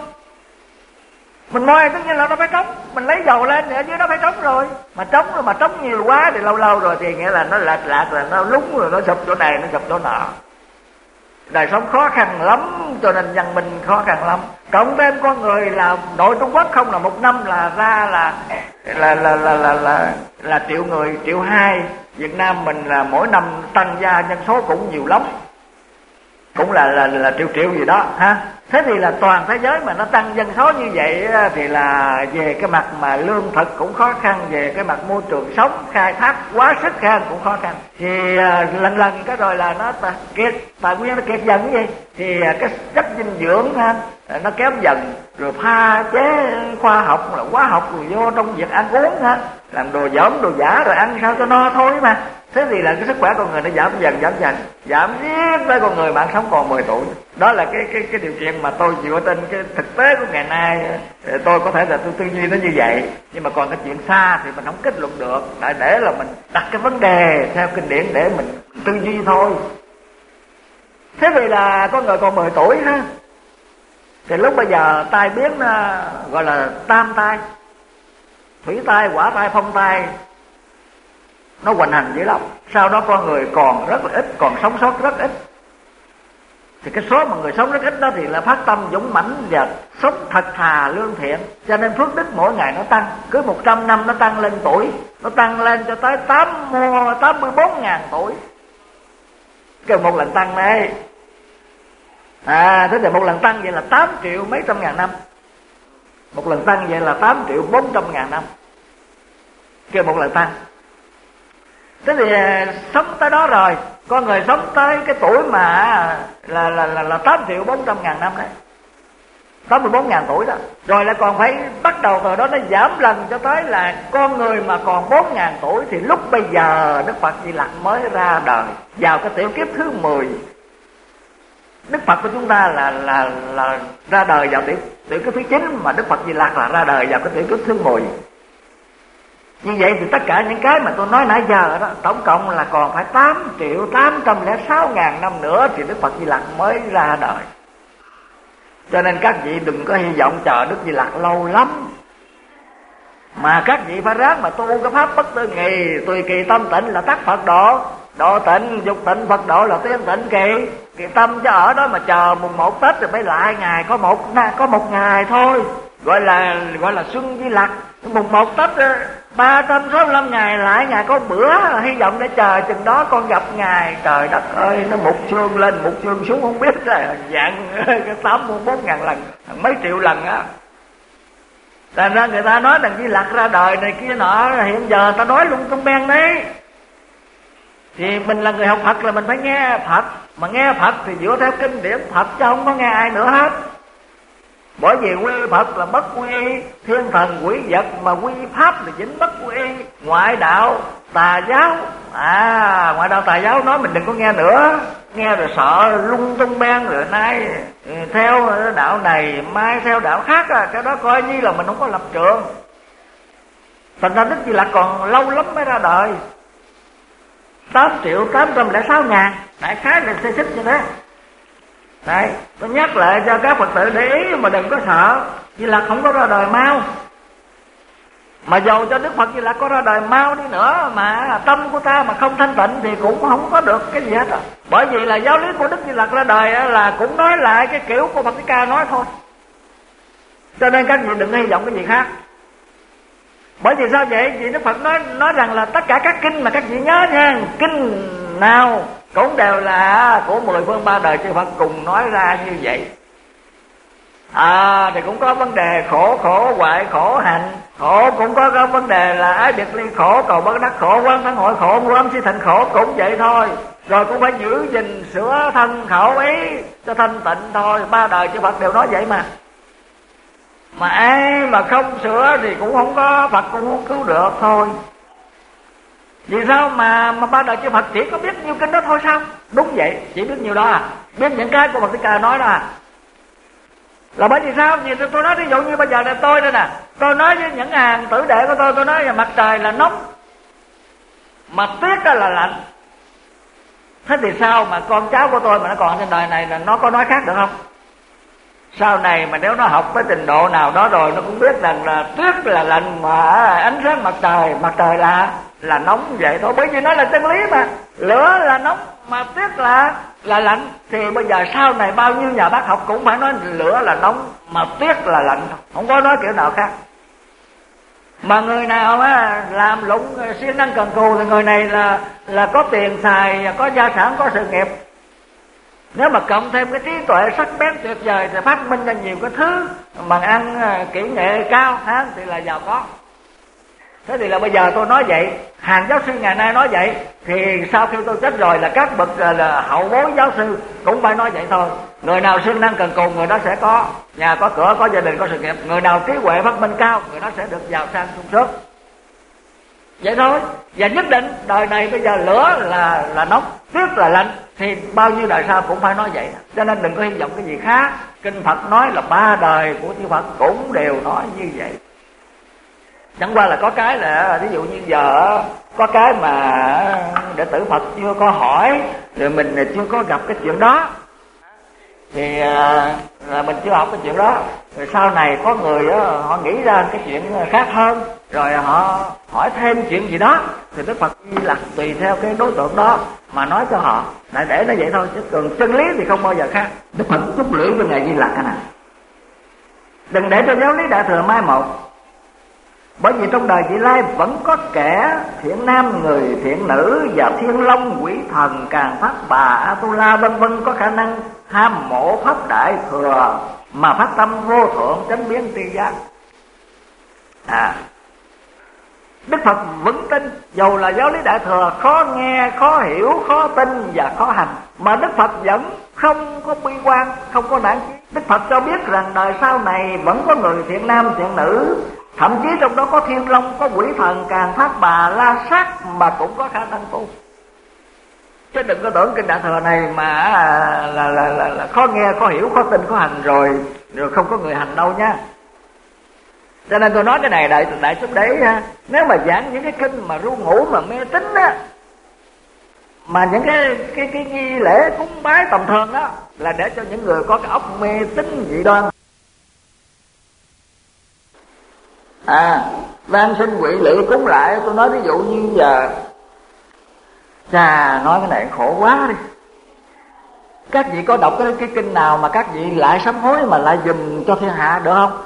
Speaker 1: Mình moi tất nhiên là nó phải trống, mình lấy dầu lên thì ở dưới nó phải trống rồi. Mà trống rồi mà trống nhiều quá thì lâu lâu rồi thì nghĩa là nó lệch lạc, là nó lúng rồi, nó sụp chỗ này, nó sụp chỗ nọ. Đời sống khó khăn lắm, cho nên văn minh khó khăn lắm. Cộng thêm con người là nội Trung Quốc không là một năm là ra là là là là là là, là triệu người, triệu hai. Việt Nam mình là mỗi năm tăng gia nhân số cũng nhiều lắm, cũng là là là triệu triệu gì đó ha. Thế thì là toàn thế giới mà nó tăng dân số như vậy thì là về cái mặt mà lương thực cũng khó khăn, về cái mặt môi trường sống khai thác quá sức khăn cũng khó khăn. Thì à, lần lần cái rồi là nó kiệt tài nguyên, nó kiệt dần cái gì thì à, cái chất dinh dưỡng ha, nó kém dần, rồi pha chế khoa học là hóa học rồi vô trong việc ăn uống ha, làm đồ dởm đồ giả rồi ăn sao cho no thôi mà. Thế thì là cái sức khỏe con người nó giảm dần giảm dần giảm riết tới con người bạn sống còn mười tuổi. Đó là cái cái cái điều kiện mà tôi dựa trên cái thực tế của ngày nay. Tôi có thể là tôi tư duy nó như vậy, nhưng mà còn cái chuyện xa thì mình không kết luận được, để để là mình đặt cái vấn đề theo kinh điển để mình tư duy thôi. Thế thì là con người còn mười tuổi ha, thì lúc bây giờ tai biến gọi là tam tai, thủy tai, hỏa tai, phong tai, nó hoành hành dữ lắm. Sau đó con người còn rất là ít, còn sống sót rất ít. Thì cái số mà người sống rất ít đó thì là phát tâm dũng mãnh và sống thật thà lương thiện, cho nên phước đức mỗi ngày nó tăng. Cứ một trăm năm nó tăng lên tuổi, nó tăng lên cho tới tám mươi bốn ngàn tuổi. Cái một lần tăng này à, thế thì một lần tăng vậy là tám triệu mấy trăm ngàn năm. Một lần tăng vậy là tám triệu bốn trăm ngàn năm. Cái một lần tăng. Thế thì sống tới đó rồi, con người sống tới cái tuổi mà là là là, là tám triệu bốn trăm ngàn năm đấy, tám mươi bốn ngàn tuổi đó. Rồi lại còn phải bắt đầu từ đó nó giảm lần cho tới là con người mà còn bốn ngàn tuổi, thì lúc bây giờ Đức Phật Di Lặc mới ra đời vào cái tiểu kiếp thứ mười. Đức Phật của chúng ta là là là ra đời vào tiểu tiểu kiếp thứ chín, mà Đức Phật Di Lặc là ra đời vào cái tiểu kiếp thứ mười. Như vậy thì tất cả những cái mà tôi nói nãy giờ đó, tổng cộng là còn phải tám triệu tám trăm lẻ sáu ngàn năm nữa thì Đức Phật Di Lặc mới ra đời. Cho nên các vị đừng có hy vọng chờ Đức Di Lặc lâu lắm, mà các vị phải ráng mà tu cái pháp bất tư nghì, tùy kỳ tâm tịnh là tác Phật độ. Độ tịnh, dục tịnh, Phật độ là tiên tịnh kỳ. Kỳ tâm cho ở đó mà chờ mùng một Tết rồi mới lại ngày, có một có một ngày thôi, gọi là gọi là xuân Di Lặc. Mùng một Tết ba trăm sáu mươi lăm ngày lại ngày có bữa, hy vọng để chờ chừng đó con gặp ngài. Trời đất ơi, nó một xương lên một xương xuống không biết rồi, dạng cái tám mươi bốn ngàn lần, mấy triệu lần á. Thành ra người ta nói rằng Di Lặc ra đời này kia nọ, hiện giờ ta nói lung tung beng đấy. Thì mình là người học Phật là mình phải nghe Phật, mà nghe Phật thì dựa theo kinh điển Phật chứ không có nghe ai nữa hết. Bởi vì quy Phật là bất quy y, thiên thần quỷ vật, mà quy pháp là chính bất quy y. Ngoại đạo tà giáo, à ngoại đạo tà giáo nói mình đừng có nghe nữa, nghe rồi sợ lung tung beng, rồi nay theo đạo này mai theo đạo khác, à cái đó coi như là mình không có lập trường. Thành ra Đức Di Lặc còn lâu lắm mới ra đời, tám triệu tám trăm lẻ sáu ngàn, đại khái là xê xích như thế. Đấy, tôi nhắc lại cho các Phật tử để ý mà đừng có sợ. Di Lặc không có ra đời mau, mà dầu cho Đức Phật Di Lặc có ra đời mau đi nữa, mà tâm của ta mà không thanh tịnh thì cũng không có được cái gì hết rồi. Bởi vì là giáo lý của Đức Di Lặc ra đời là cũng nói lại cái kiểu của Phật Thích Ca nói thôi. Cho nên các vị đừng hy vọng cái gì khác. Bởi vì sao vậy? Vì Đức Phật nói nói rằng là tất cả các kinh mà các vị nhớ nha, kinh nào cũng đều là của mười phương ba đời chư Phật cùng nói ra như vậy. À thì cũng có vấn đề khổ, khổ hoại, khổ hạnh. Khổ cũng có cái vấn đề là ái biệt ly khổ, cầu bất đắc khổ, quán thắng hội khổ, ngũ ấm si thịnh khổ, cũng vậy thôi. Rồi cũng phải giữ gìn sửa thân khẩu ý cho thanh tịnh thôi. Ba đời chư Phật đều nói vậy mà. Mà ai mà không sửa thì cũng không có, Phật cũng không cứu được thôi. Vì sao mà mà ba đời chư Phật chỉ có biết nhiêu kinh đó thôi sao? Đúng vậy, chỉ biết nhiêu đó à. Biết những cái của Phật Thích Ca nói đó à. Là bởi vì sao? Vì tôi nói ví dụ như bây giờ là tôi đây nè, tôi nói với những hàng tử đệ của tôi, tôi nói là mặt trời là nóng, mà tuyết đó là lạnh. Thế thì sao mà con cháu của tôi mà nó còn trên đời này là nó có nói khác được không? Sau này mà nếu nó học tới trình độ nào đó rồi, nó cũng biết rằng là tuyết là lạnh, mà ánh sáng mặt trời, mặt trời là là nóng vậy thôi. Bởi vì nó là chân lý mà. Lửa là nóng mà tuyết là là lạnh, thì bây giờ sau này bao nhiêu nhà bác học cũng phải nói lửa là nóng mà tuyết là lạnh, không có nói kiểu nào khác. Mà người nào á làm lụng siêng năng cần cù thì người này là là có tiền xài, có gia sản, có sự nghiệp. Nếu mà cộng thêm cái trí tuệ sắc bén tuyệt vời thì phát minh ra nhiều cái thứ bằng ăn kỹ nghệ cao ha, thì là giàu có. Thế thì là bây giờ tôi nói vậy, hàng giáo sư ngày nay nói vậy, thì sau khi tôi chết rồi là các bậc là, là hậu bối giáo sư cũng phải nói vậy thôi. Người nào siêng năng cần cù người đó sẽ có nhà, có cửa, có gia đình, có sự nghiệp. Người nào trí huệ phát minh cao người đó sẽ được giàu sang sung sướng. Vậy thôi. Và nhất định đời này bây giờ lửa là là nóng, tuyết là lạnh, thì bao nhiêu đời sau cũng phải nói vậy. Cho nên đừng có hy vọng cái gì khác. Kinh Phật nói là ba đời của chư Phật cũng đều nói như vậy. Chẳng qua là có cái là ví dụ như giờ có cái mà đệ tử Phật chưa có hỏi, rồi mình chưa có gặp cái chuyện đó, thì là mình chưa học cái chuyện đó. Rồi sau này có người đó, họ nghĩ ra cái chuyện khác hơn, rồi họ hỏi thêm chuyện gì đó, thì Đức Phật Di Lặc tùy theo cái đối tượng đó mà nói cho họ. Lại để nó vậy thôi, chứ còn chân lý thì không bao giờ khác. Đức Phật chúc lưỡi với Ngài Di Lặc cái này, đừng để cho giáo lý Đại Thừa mai một. Bởi vì trong đời vị lai vẫn có kẻ thiện nam, người thiện nữ, và thiên long, quỷ thần, càn phát bà, Atula vân vân có khả năng ham mộ pháp Đại Thừa mà phát tâm vô thượng chánh biến tri giác. À, Đức Phật vững tin, dầu là giáo lý Đại Thừa khó nghe, khó hiểu, khó tin và khó hành, mà Đức Phật vẫn không có bi quan, không có nản chí. Đức Phật cho biết rằng đời sau này vẫn có người thiện nam, thiện nữ, thậm chí trong đó có thiên long, có quỷ thần, càn phát bà, la sát mà cũng có khả năng tu. Chứ đừng có tưởng kinh Đại Thừa này mà là, là, là, là khó nghe, khó hiểu, khó tin, khó hành rồi rồi không có người hành đâu nha. Cho nên tôi nói cái này đại đại chúng đấy ha. Nếu mà giảng những cái kinh mà ru ngủ mà mê tín á, mà những cái cái cái nghi lễ cúng bái tầm thường đó, là để cho những người có cái óc mê tín dị đoan. À, van xin quỷ lỵ cúng lại. Tôi nói ví dụ như giờ, chà, nói cái này khổ quá đi. Các vị có đọc cái, cái kinh nào mà các vị lại sám hối mà lại dùm cho thiên hạ được không?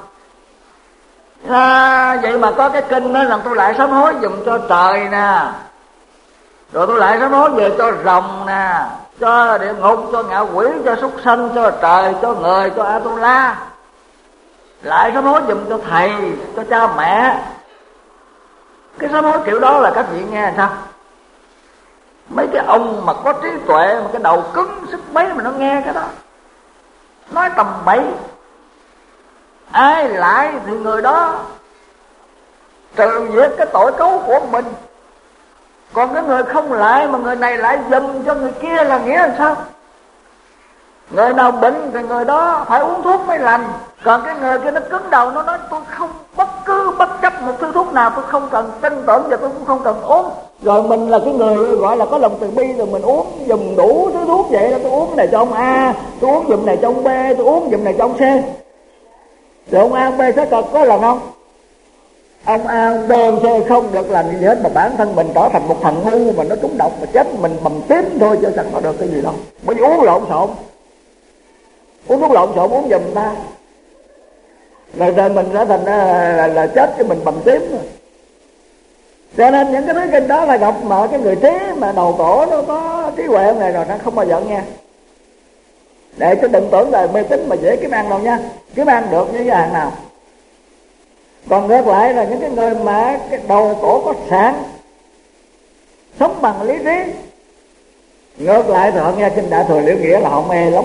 Speaker 1: À, vậy mà có cái kinh đó rằng tôi lại sám hối dùm cho trời nè, rồi tôi lại sám hối về cho rồng nè, cho địa ngục, cho ngạ quỷ, cho súc sanh, cho trời, cho người, cho Atula. Lại sám hối dùm cho thầy, cho cha mẹ. Cái sám hối kiểu đó là các vị nghe làm sao? Mấy cái ông mà có trí tuệ, mà cái đầu cứng sức mấy mà nó nghe cái đó, nói tầm bậy. ai lại thì người đó trừ diệt cái tội cấu của mình. Còn cái người không lại mà người này lại dùm cho người kia là nghĩa là sao? Người nào bệnh thì người đó phải uống thuốc mới lành. Còn cái người kia nó cứng đầu, nó nói tôi không, bất cứ bất chấp một thứ thuốc nào tôi không cần tin tưởng và tôi cũng không cần uống. Rồi mình là cái người gọi là có lòng từ bi, rồi mình uống dùng đủ thứ thuốc vậy đó. Tôi uống này cho ông A, tôi uống dùng này cho ông B, tôi uống dùng này cho ông C. Rồi ông A, ông B sẽ cần có lần không? Ông A, ông B, ông C không được làm gì hết, mà bản thân mình trở thành một thằng ngu mà nó trúng độc mà chết mình bầm tím thôi, chứ chẳng có được cái gì đâu. Bởi vì uống lộn xộn, uống thuốc lộn xộn uống giùm ta, rồi rồi mình đã thành là, là, là chết cái mình bầm tím rồi. Cho nên những cái thứ kinh đó là gặp mà cái người trí mà đầu cổ nó có trí huệ này rồi nó không bao giờ nghe. Để cho đừng tưởng là mê tín mà dễ kiếm ăn đâu nha, kiếm ăn được như cái hàng nào. Còn ngược lại là những cái người mà cái đầu cổ có sẵn, sống bằng lý trí, ngược lại thì họ nghe kinh Đại Thừa Liễu Nghĩa là họ mê lắm.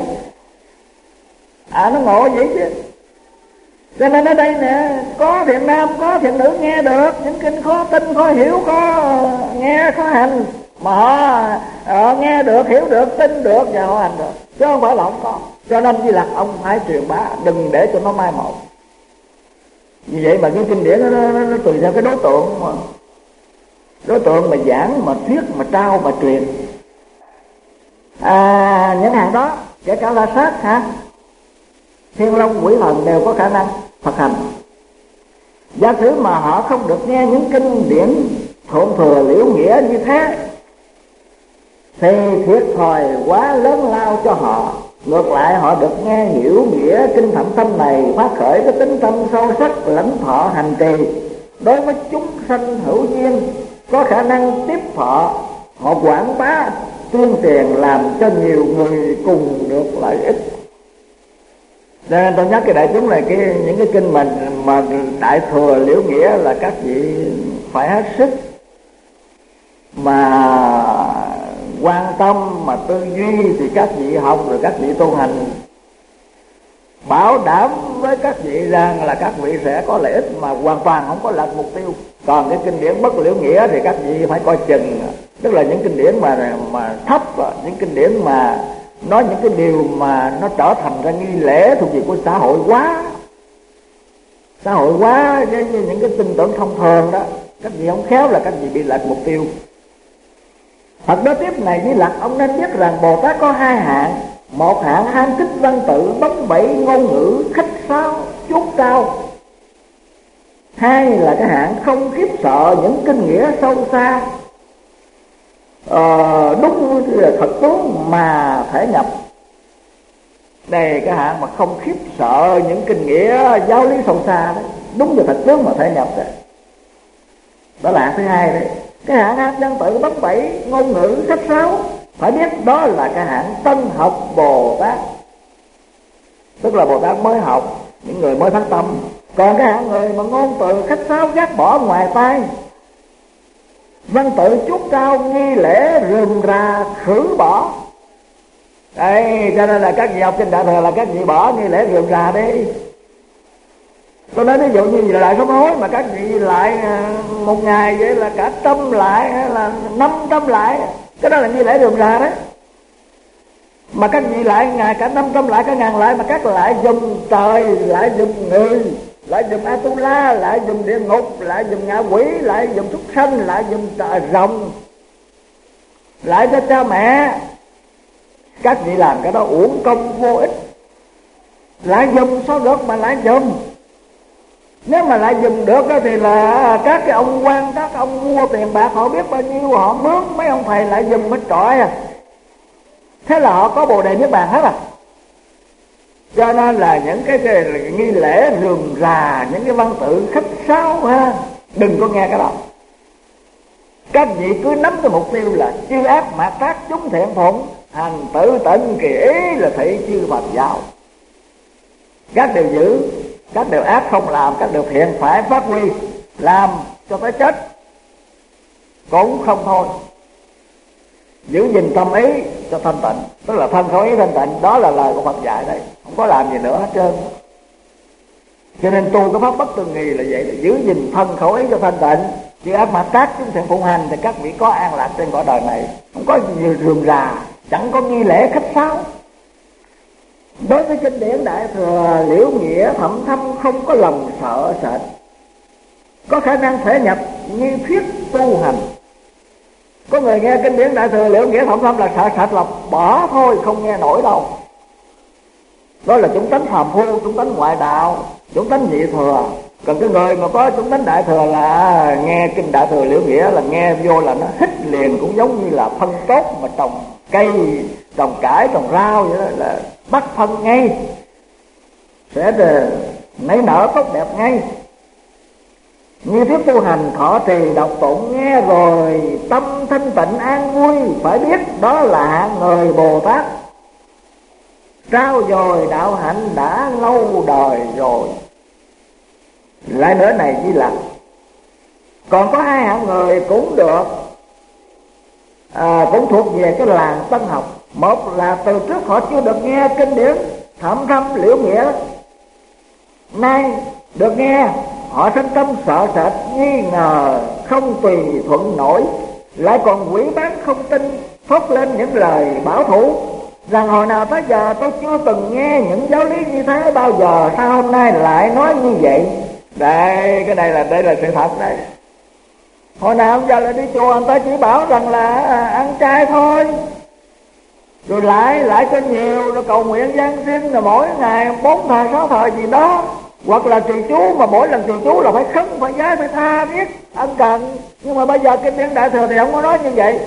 Speaker 1: À nó ngộ vậy chứ. Cho nên ở đây nè, có thiện nam có thiện nữ nghe được những kinh khó tin khó hiểu, có nghe khó hành, mà họ, họ nghe được, hiểu được, tin được và họ hành được, chứ không phải là không có. Cho nên Di Lặc ông phải truyền bá, đừng để cho nó mai một. Vì vậy mà cái kinh điển nó, nó, nó tùy theo cái đối tượng mà, đối tượng mà giảng, mà thuyết, mà trao, mà truyền. À, những hàng đó kể cả La Sát hả, Thiên Long, Quỷ Thần đều có khả năng thực hành. Giả sử mà họ không được nghe những kinh điển Thượng Thừa Liễu Nghĩa như thế thì thiệt thòi quá lớn lao cho họ. Ngược lại họ được nghe hiểu nghĩa kinh Thậm Tâm này, phát khởi cái tính tâm sâu sắc lãnh thọ hành trì, đối với chúng sanh hữu duyên có khả năng tiếp thọ, họ quảng bá tuyên truyền làm cho nhiều người cùng được lợi ích. Cho nên tôi nhắc cái đại chúng này, cái những cái kinh mình mà Đại Thừa Liễu Nghĩa là các vị phải hết sức mà quan tâm, mà tư duy thì các vị học, rồi các vị tu hành, bảo đảm với các vị rằng là các vị sẽ có lợi ích mà hoàn toàn không có lệch mục tiêu. Còn cái kinh điển Bất Liễu Nghĩa thì các vị phải coi chừng, tức là những kinh điển mà mà thấp, những kinh điển mà nói những cái điều mà nó trở thành ra nghi lễ thuộc về của xã hội quá, xã hội quá với những cái tin tưởng thông thường đó, các vị không khéo là các vị bị lệch mục tiêu. Thật đó tiếp này Di Lặc ông nên biết rằng Bồ Tát có hai hạng. Một hạng ham thích văn tự, bóng bẩy ngôn ngữ, khách sáo, chuốt cao. Hai là cái hạng không khiếp sợ những kinh nghĩa sâu xa, ờ, đúng là thật tướng mà thể nhập. Đây cái hạng mà không khiếp sợ những kinh nghĩa giáo lý sâu xa đấy, đúng là thật tướng mà thể nhập đấy. Đó là hạng thứ hai đấy. Cái hạng ham văn tự, bóng bẩy ngôn ngữ, khách sáo, phải biết đó là cái hạng tân học Bồ Tát, tức là Bồ Tát mới học, những người mới phát tâm. Còn cái hạng người mà ngôn từ khách sáo gác bỏ ngoài tai, văn tự chút cao nghi lễ rườm rà khử bỏ. Đây, cho nên là các vị học trên Đại Thừa là các vị bỏ nghi lễ rườm rà đi. Tôi nói ví dụ như lại sám hối mà các vị lại một ngày vậy là cả trăm lại hay là năm trăm lại, cái đó là nghi lễ rườm rà đấy. Mà các vị lại ngày cả năm trăm lại, cả ngàn lại, mà các lại dùng trời, lại dùng người, lại dùng Atula, lại dùng địa ngục, lại dùng ngạ quỷ, lại dùng súc sanh, lại dùng trời rồng, lại cho cha mẹ. Các vị làm cái đó uổng công vô ích. Lại dùng sao được mà lại dùng. Nếu mà lại dùng được đó thì là các cái ông quan, các ông mua tiền bạc họ biết bao nhiêu, họ mướn mấy ông thầy lại dùng hết trọi à. Thế là họ có Bồ Đề Niết Bàn hết à. Cho nên là những cái, cái nghi lễ rườm rà, những cái văn tự khách sáo ha, đừng có nghe cái đó. Các vị cứ nắm cái mục tiêu là chư ác mạt tác chúng thiện phụng, hành tử tận kỳ ý là thị chư Phật giáo. Các điều dữ, các điều ác không làm, các điều thiện phải phát huy, làm cho tới chết cũng không thôi. Giữ gìn tâm ý cho thanh tịnh, tức là thân khẩu ý thanh tịnh, đó là lời của Phật dạy đây, không có làm gì nữa hết trơn. Cho nên tu cái pháp bất tư nghì là vậy, là giữ gìn thân khẩu ý cho thanh tịnh. Chứ ác mà các chúng thiện phụng hành thì các vị có an lạc trên cõi đời này, không có gì rườm rà, chẳng có nghi lễ khách sáo. Đối với kinh điển Đại Thừa Liễu Nghĩa Thậm Thâm không có lòng sợ sệt, có khả năng thể nhập như thuyết tu hành. Có người nghe kinh điển Đại Thừa Liễu Nghĩa Thậm Thâm là sợ sệt là bỏ thôi, không nghe nổi đâu. Đó là chúng tánh phàm phu, chúng tánh ngoại đạo, chúng tánh nhị thừa. Còn cái người mà có chúng tánh Đại Thừa là nghe kinh Đại Thừa Liễu Nghĩa là nghe vô là nó hít liền, cũng giống như là phân tốt mà trồng cây, trồng cải, trồng rau vậy đó, là bắt phân ngay, sẽ nảy nở tốt đẹp ngay. Như thuyết tu hành thọ trì đọc tụng nghe rồi tâm thanh tịnh an vui, phải biết đó là hạng người Bồ Tát trao dồi đạo hạnh đã lâu đời rồi. Lại nữa này chỉ là còn có hai hạng người cũng được, à, cũng thuộc về cái làng tân học. Một là từ trước họ chưa được nghe kinh điển Thậm Thâm Liễu Nghĩa, nay được nghe họ sinh tâm sợ sệt nghi ngờ, không tùy thuận nổi, lại còn quỷ bán không tin, thốt lên những lời bảo thủ rằng hồi nào tới giờ tôi chưa từng nghe những giáo lý như thế bao giờ, sao hôm nay lại nói như vậy. Đây, cái này là đây là sự thật đấy. Hồi nào giờ là đi chùa người ta chỉ bảo rằng là ăn chay thôi, rồi lại lại cho nhiều, rồi cầu nguyện giáng sinh, rồi mỗi ngày bốn thời sáu thời gì đó, hoặc là trì chú, mà mỗi lần trì chú là phải khấn, phải giái, phải tha biết ân cần. Nhưng mà bây giờ kinh điển Đại Thừa thì không có nói như vậy.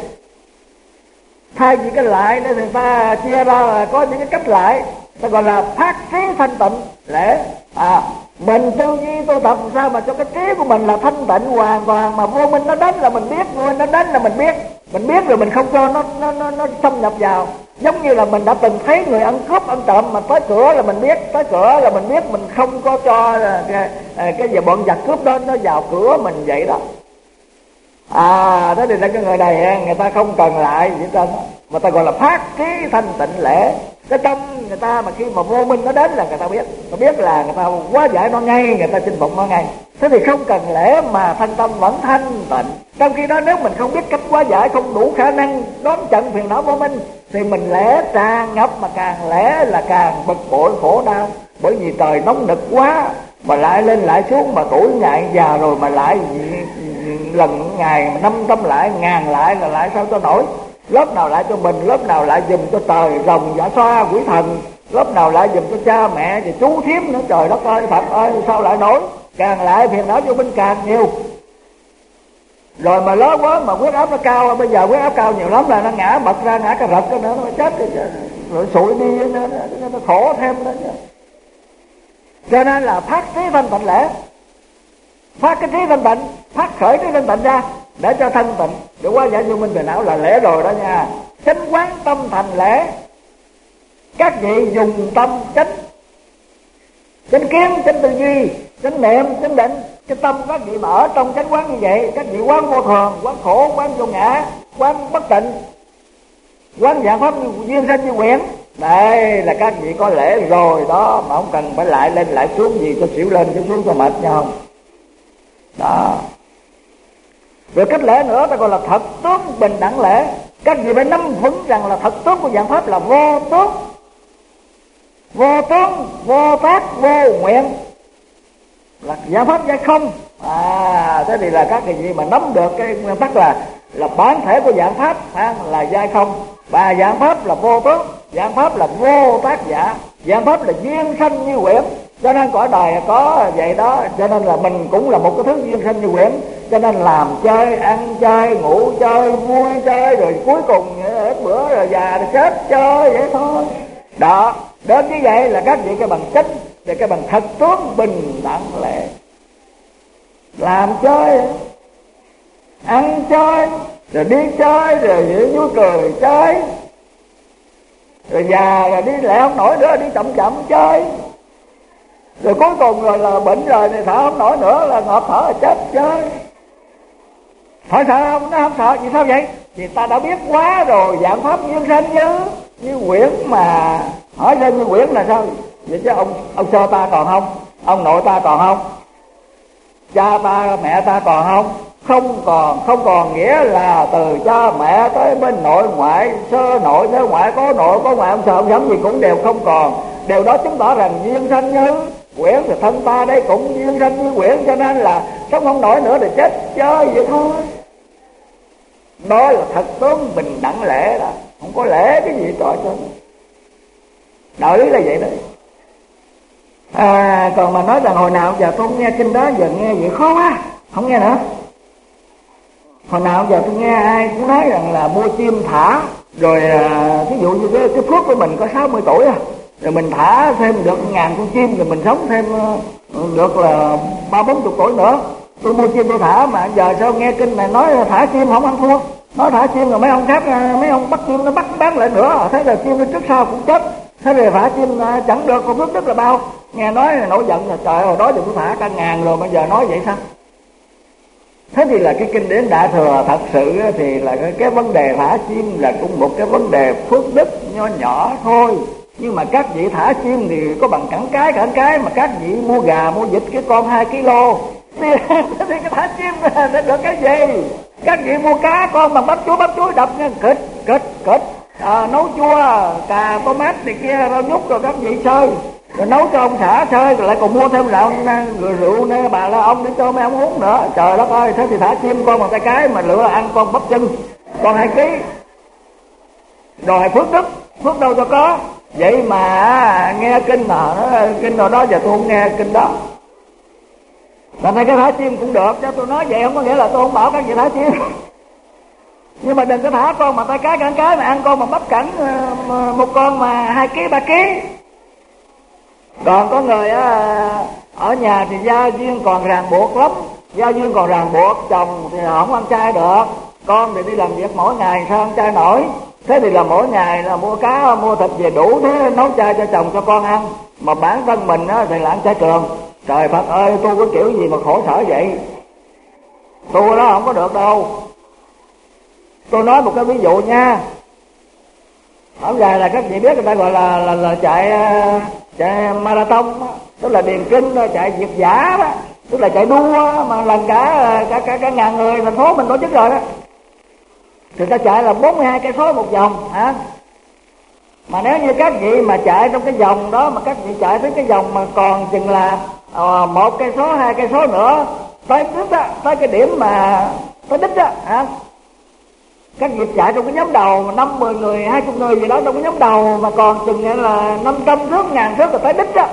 Speaker 1: Thay vì cái lại để người ta chia ra là có những cái cách lại, ta gọi là phát trí thanh tịnh lễ. À, mình tư duy tu tập làm sao mà cho cái trí của mình là thanh tịnh hoàn toàn, mà vô minh nó đến là mình biết, vô minh nó đến là mình biết, mình biết rồi mình không cho nó nó nó, nó xâm nhập vào. Giống như là mình đã từng thấy người ăn cướp ăn trộm mà tới cửa là mình biết, tới cửa là mình biết, mình không có cho cái cái gì bọn giặc cướp đó nó vào cửa mình vậy đó. À, đó thì là cái người này người ta không cần lại gì hết, mà ta gọi là phát trí thanh tịnh lễ. Cái tâm người ta mà khi mà vô minh nó đến là người ta biết, nó biết là người ta hóa giải nó ngay, người ta chinh phục nó ngay. Thế thì không cần lễ mà thanh tâm vẫn thanh tịnh. Trong khi đó nếu mình không biết cách hóa giải, không đủ khả năng đón trận phiền não vô minh, thì mình lễ tràn ngập, mà càng lễ là càng bực bội khổ đau. Bởi vì trời nóng nực quá, mà lại lên lại xuống, mà tuổi nhại già rồi mà lại lần ngày năm trăm lại, ngàn lại là lại sao cho nổi. Lớp nào lại cho mình, lớp nào lại dùm cho trời rồng giả xoa quỷ thần, lớp nào lại dùm cho cha mẹ và chú thím nữa. Trời đất ơi, Phật ơi, sao lại nổi. Càng lại phiền não vô minh càng nhiều. Rồi mà lớn quá mà huyết áp nó cao, bây giờ huyết áp cao nhiều lắm là nó ngã bật ra, ngã cà rật cái nữa, nó chết rồi, rồi sụi đi nữa, nó khổ thêm nữa. Cho nên là phát trí thanh tịnh lễ, phát cái trí thanh tịnh, phát khởi trí thanh tịnh ra để cho thanh tịnh, để hóa giải vô minh phiền não là lễ rồi đó nha. Chánh quán tâm thành lễ. Các vị dùng tâm chánh, chánh kiến, chánh tư duy, chánh niệm, chánh định. Cái tâm các vị mà ở trong chánh quán như vậy, các vị quán vô thường, quán khổ, quán vô ngã, quán bất tịnh, quán dạng pháp như duyên sanh như quyển. Đây là các vị có lễ rồi đó, mà không cần phải lại lên lại xuống gì cho xỉu lên xỉu xuống cho mệt nhau đó. Rồi cách lễ nữa ta gọi là thật tướng bình đẳng lễ. Các vị phải nắm vững rằng là thật tướng của dạng pháp là vô tướng, vô tướng, vô tác, vô nguyện, là dạng pháp giải không. À, thế thì là các vị mà nắm được cái nguyên tắc là là bản thể của dạng pháp ha, là giai không, và dạng pháp là vô tướng, dạng pháp là vô tác giả, dạng pháp là duyên sanh như quyển. Cho nên cõi đời có vậy đó, cho nên là mình cũng là một cái thứ duyên sanh như quyển. Cho nên làm chơi, ăn chơi, ngủ chơi, vui chơi, rồi cuối cùng hết bữa rồi già rồi chết chơi vậy thôi. Đó, đến như vậy là các vị cái bằng chánh, thì cái bằng thật tướng bình đẳng lễ. Làm chơi, ăn chơi, rồi đi chơi, rồi vui cười chơi, rồi già rồi đi lại không nổi nữa, đi chậm chậm chơi, rồi cuối cùng rồi là bệnh rồi thì thở không nổi nữa, là ngộp thở là chết chơi. Hỏi sợ không? Nó không sợ. Vì sao vậy? Vì ta đã biết quá rồi, dạng pháp duyên sanh như như quyển mà. Hỏi sao như quyển là sao? Vậy chứ ông ông sơ ta còn không? Ông nội ta còn không? Cha ta mẹ ta còn không? Không còn. Không còn nghĩa là từ cha mẹ tới bên nội ngoại, sơ nội sơ ngoại, có nội có ngoại, ông sợ ông sống gì cũng đều không còn. Điều đó chứng tỏ rằng duyên sanh như quyển, thì thân ta đây cũng duyên sanh như quyển, cho nên là sống không nổi nữa thì chết chơi vậy thôi. Đó là thật tướng bình đẳng lễ đó, không có lễ cái gì trò cho đạo lý là vậy đấy. À, còn mà nói rằng hồi nào giờ tôi nghe kinh đó, giờ nghe vậy khó quá, không nghe nữa. Hồi nào giờ tôi nghe ai cũng nói rằng là mua chim thả, rồi à, ví dụ như cái, cái phước của mình có sáu mươi tuổi à, rồi mình thả thêm được ngàn con chim, rồi mình sống thêm uh, được là ba bốn chục tuổi nữa. Tôi mua chim tôi thả, mà giờ sao nghe kinh này nói thả chim không ăn thua. Nói thả chim rồi mấy ông khác, mấy ông bắt chim nó bắt bán lại nữa, thế là chim nó trước sau cũng chết. Thế rồi thả chim chẳng được, còn phước đức là bao. Nghe nói là nổi giận là trời ơi, đó giờ tôi thả cả ngàn rồi, bây giờ nói vậy sao? Thế thì là cái kinh điển Đại Thừa thật sự thì là cái, cái vấn đề thả chim là cũng một cái vấn đề phước đức nho nhỏ thôi. Nhưng mà các vị thả chim thì có bằng cẳng cái cẳng cái, mà các vị mua gà mua vịt cái con hai ki lô thì, thì cái thả chim để được cái gì? Các vị mua cá con bằng bắp chuối bắp chuối đập nha, kịch kịch kịch à, nấu chua cà tomat thì kia rau nhút rồi các vị xơi, rồi nấu cho ông xã chơi, rồi lại còn mua thêm rượu rồi rượu nè bà la ông để cho mấy ông uống nữa. Trời đất ơi, thế thì thả chim con bằng tay cái mà lựa ăn con bắp chân con hai ký, đòi phước đức, phước đâu cho có. Vậy mà nghe kinh nào đó, kinh nào đó giờ tôi không nghe kinh đó. Làm này cái thả chim cũng được, cho tôi nói vậy không có nghĩa là tôi không bảo các vị thả chim. Nhưng mà đừng có thả con mà tay cái cẳng cái mà ăn con mà bắp cảnh một con mà hai ký ba ký. Còn có người á, ở nhà thì gia duyên còn ràng buộc lắm, gia duyên còn ràng buộc, chồng thì không ăn chay được, con thì đi làm việc mỗi ngày sao ăn chay nổi. Thế thì là mỗi ngày là mua cá mua thịt về đủ thế nấu chay cho chồng cho con ăn, mà bản thân mình á thì là ăn chay trường. Trời Phật ơi, tôi có kiểu gì mà khổ sở vậy? Tôi đó không có được đâu. Tôi nói một cái ví dụ nha. Ở dài là các vị biết người ta gọi là là, là chạy chạy marathon, tức là điền kinh, chạy việt dã đó, tức là chạy đua mà lần cả cả cả, cả ngàn người thành phố mình tổ chức rồi đó. Thì ta chạy là bốn mươi hai cây số một vòng hả? Mà nếu như các vị mà chạy trong cái vòng đó, mà các vị chạy tới cái vòng mà còn chừng là uh, một cây số hai cây số nữa tới đích á, tới cái điểm mà tới đích á hả? Các vị chạy trong cái nhóm đầu năm mười người hai chục người gì đó trong cái nhóm đầu, mà còn chừng là năm trăm thước ngàn thước rồi tới đích á,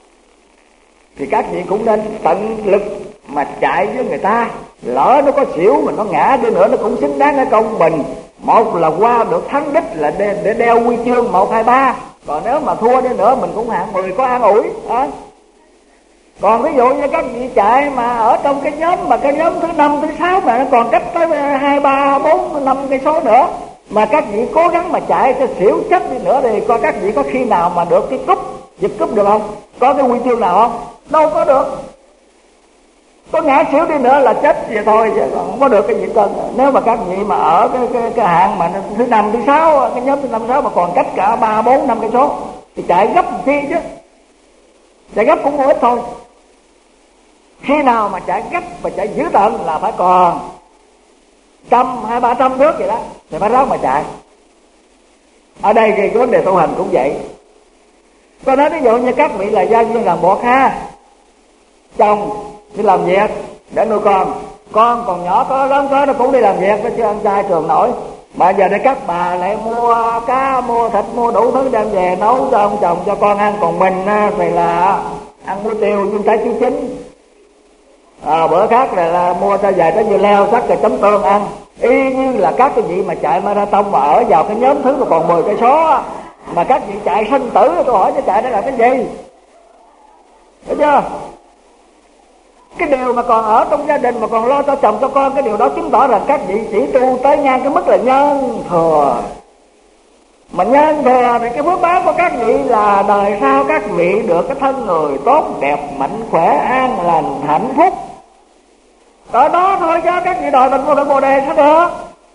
Speaker 1: thì các vị cũng nên tận lực mà chạy với người ta. Lỡ nó có xỉu mà nó ngã đi nữa nó cũng xứng đáng cái công bình. Một là qua được thắng đích là để, để đeo huy chương một hai ba, còn nếu mà thua đi nữa mình cũng hạng mười có an ủi đó. Còn ví dụ như các vị chạy mà ở trong cái nhóm mà cái nhóm thứ năm thứ sáu mà nó còn cách tới hai ba bốn năm cây số nữa, mà các vị cố gắng mà chạy cho xỉu chết đi nữa thì coi các vị có khi nào mà được cái cúp giật cúp được không? Có cái huy chương nào không? Đâu có được. Có ngã xỉu đi nữa là chết vậy thôi, chứ không có được cái gì cần. Nếu mà các vị mà ở cái cái, cái hạng mà thứ năm thứ sáu, cái nhóm thứ năm thứ sáu mà còn cách cả ba bốn năm cây số thì chạy gấp một chi chứ, chạy gấp cũng vô ích thôi. Khi nào mà chạy gấp và chạy dữ tợn là phải còn trăm hai ba trăm thước vậy đó thì phải ráng mà chạy. Ở đây cái vấn đề tu hành cũng vậy. Tôi nói ví dụ như các vị là gia viên làm buộc ha, chồng đi làm việc để nuôi con, con còn nhỏ có lớn có nó cũng đi làm việc, nó chưa ăn chay trường nổi. Mà giờ đây các bà lại mua cá mua thịt mua đủ thứ đem về nấu cho ông chồng cho con ăn, còn mình thì là ăn muối tiêu nhưng trái chuối chín. À, bữa khác là, là mua cho vài trái dưa leo sắc rồi chấm tương ăn. Y như là các cái vị mà chạy marathon mà ở vào cái nhóm thứ mà còn mười cây số mà các vị chạy sinh tử, tôi hỏi cho chạy để làm cái gì? Thấy chưa? Cái điều mà còn ở trong gia đình mà còn lo cho chồng cho con, cái điều đó chứng tỏ rằng các vị chỉ tu tới ngang cái mức là nhân thừa. Mà nhân thừa thì cái phước báo của các vị là đời sau các vị được cái thân người tốt đẹp mạnh khỏe an lành hạnh phúc. Ở đó thôi chứ các vị đòi mình vô được Bồ Đề sao được?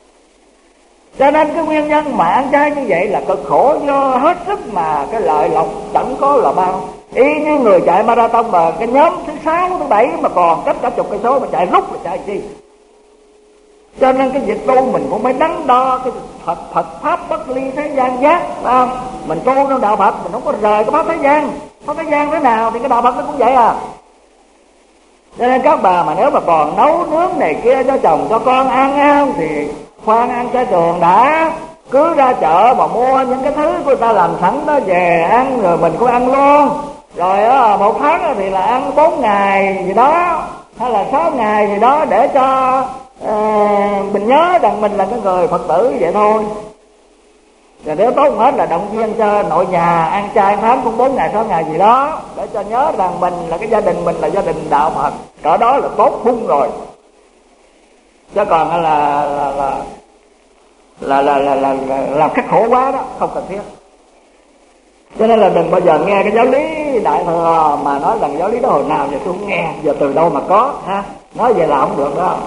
Speaker 1: Cho nên cái nguyên nhân mà ăn chay như vậy là cực khổ, do hết sức mà cái lợi lộc chẳng có là bao. Y như người chạy marathon mà cái nhóm thứ sáu thứ bảy mà còn cách cả chục cây số mà chạy rút là chạy chi. Cho nên cái việc tu mình cũng phải đắn đo cái Phật, Phật pháp bất ly thế gian giác, phải không? Mình tu trong đạo Phật mình không có rời cái pháp thế gian. Pháp thế gian thế nào thì cái đạo Phật nó cũng vậy à. Cho nên các bà mà nếu mà còn nấu nướng này kia cho chồng cho con ăn ao thì khoan ăn chay trường đã. Cứ ra chợ mà mua những cái thứ của người ta làm sẵn đó về ăn rồi mình cũng ăn luôn. Rồi á, một tháng thì là ăn bốn ngày gì đó hay là sáu ngày gì đó để cho uh, mình nhớ rằng mình là cái người Phật tử vậy thôi. Rồi nếu tốt hết là động viên cho nội nhà ăn chay ăn tháng cũng bốn ngày sáu ngày gì đó để cho nhớ rằng mình là cái gia đình mình là gia đình đạo Phật. Cỡ đó là tốt bung rồi. Chứ còn là là là là là là, là, là làm khắc khổ quá đó không cần thiết. Cho nên là đừng bao giờ nghe cái giáo lý đại thừa mà nói rằng giáo lý đó hồi nào giờ tôi không nghe, giờ từ đâu mà có ha, nói vậy là không được đó.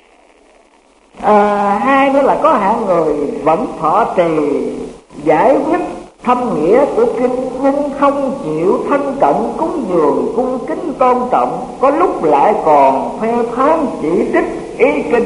Speaker 1: À, hai nữa là có hạng người vẫn thọ trì giải quyết thâm nghĩa của kinh nhưng không chịu thân cận cúng dường cung kính tôn trọng, có lúc lại còn phê phán chỉ trích ý kinh.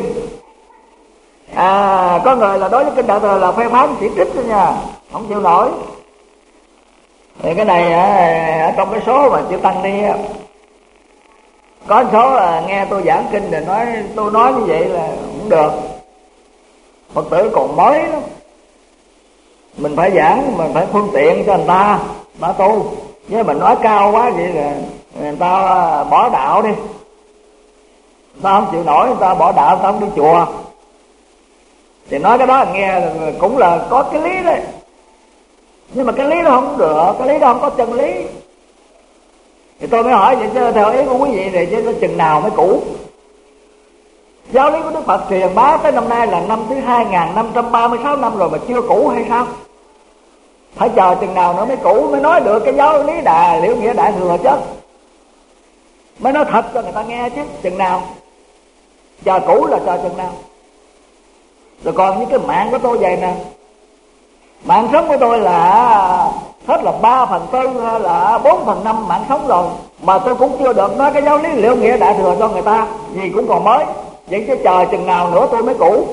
Speaker 1: À, có người là đối với kinh đại thừa là phê phán chỉ trích thôi nha, không chịu nổi. Thì cái này ở trong cái số mà chữ tăng ni có số là nghe tôi giảng kinh rồi nói tôi nói như vậy là không được. Phật tử còn mới lắm, mình phải giảng mình phải phương tiện cho người ta ta tu, chứ mình nói cao quá vậy là người ta bỏ đạo đi, người ta không chịu nổi, người ta bỏ đạo, người ta không đi chùa. Thì nói cái đó nghe cũng là có cái lý đấy, nhưng mà cái lý đó không được, cái lý đó không có chân lý. Thì tôi mới hỏi vậy chứ theo ý của quý vị thì chứ chừng nào mới cũ? Giáo lý của Đức Phật truyền bá tới năm nay là năm thứ hai nghìn năm trăm ba mươi sáu năm rồi mà chưa cũ hay sao? Phải chờ chừng nào nữa mới cũ, mới nói được cái giáo lý đà liễu nghĩa đại thừa chứ, mới nói thật cho người ta nghe chứ. Chừng nào? Chờ cũ là chờ chừng nào? Rồi còn những cái mạng của tôi vậy nè, mạng sống của tôi là hết là ba phần tư hay là bốn phần năm mạng sống rồi mà tôi cũng chưa được nói cái giáo lý liễu nghĩa đại thừa cho người ta, vì cũng còn mới. Vậy chứ chờ chừng nào nữa tôi mới cũ?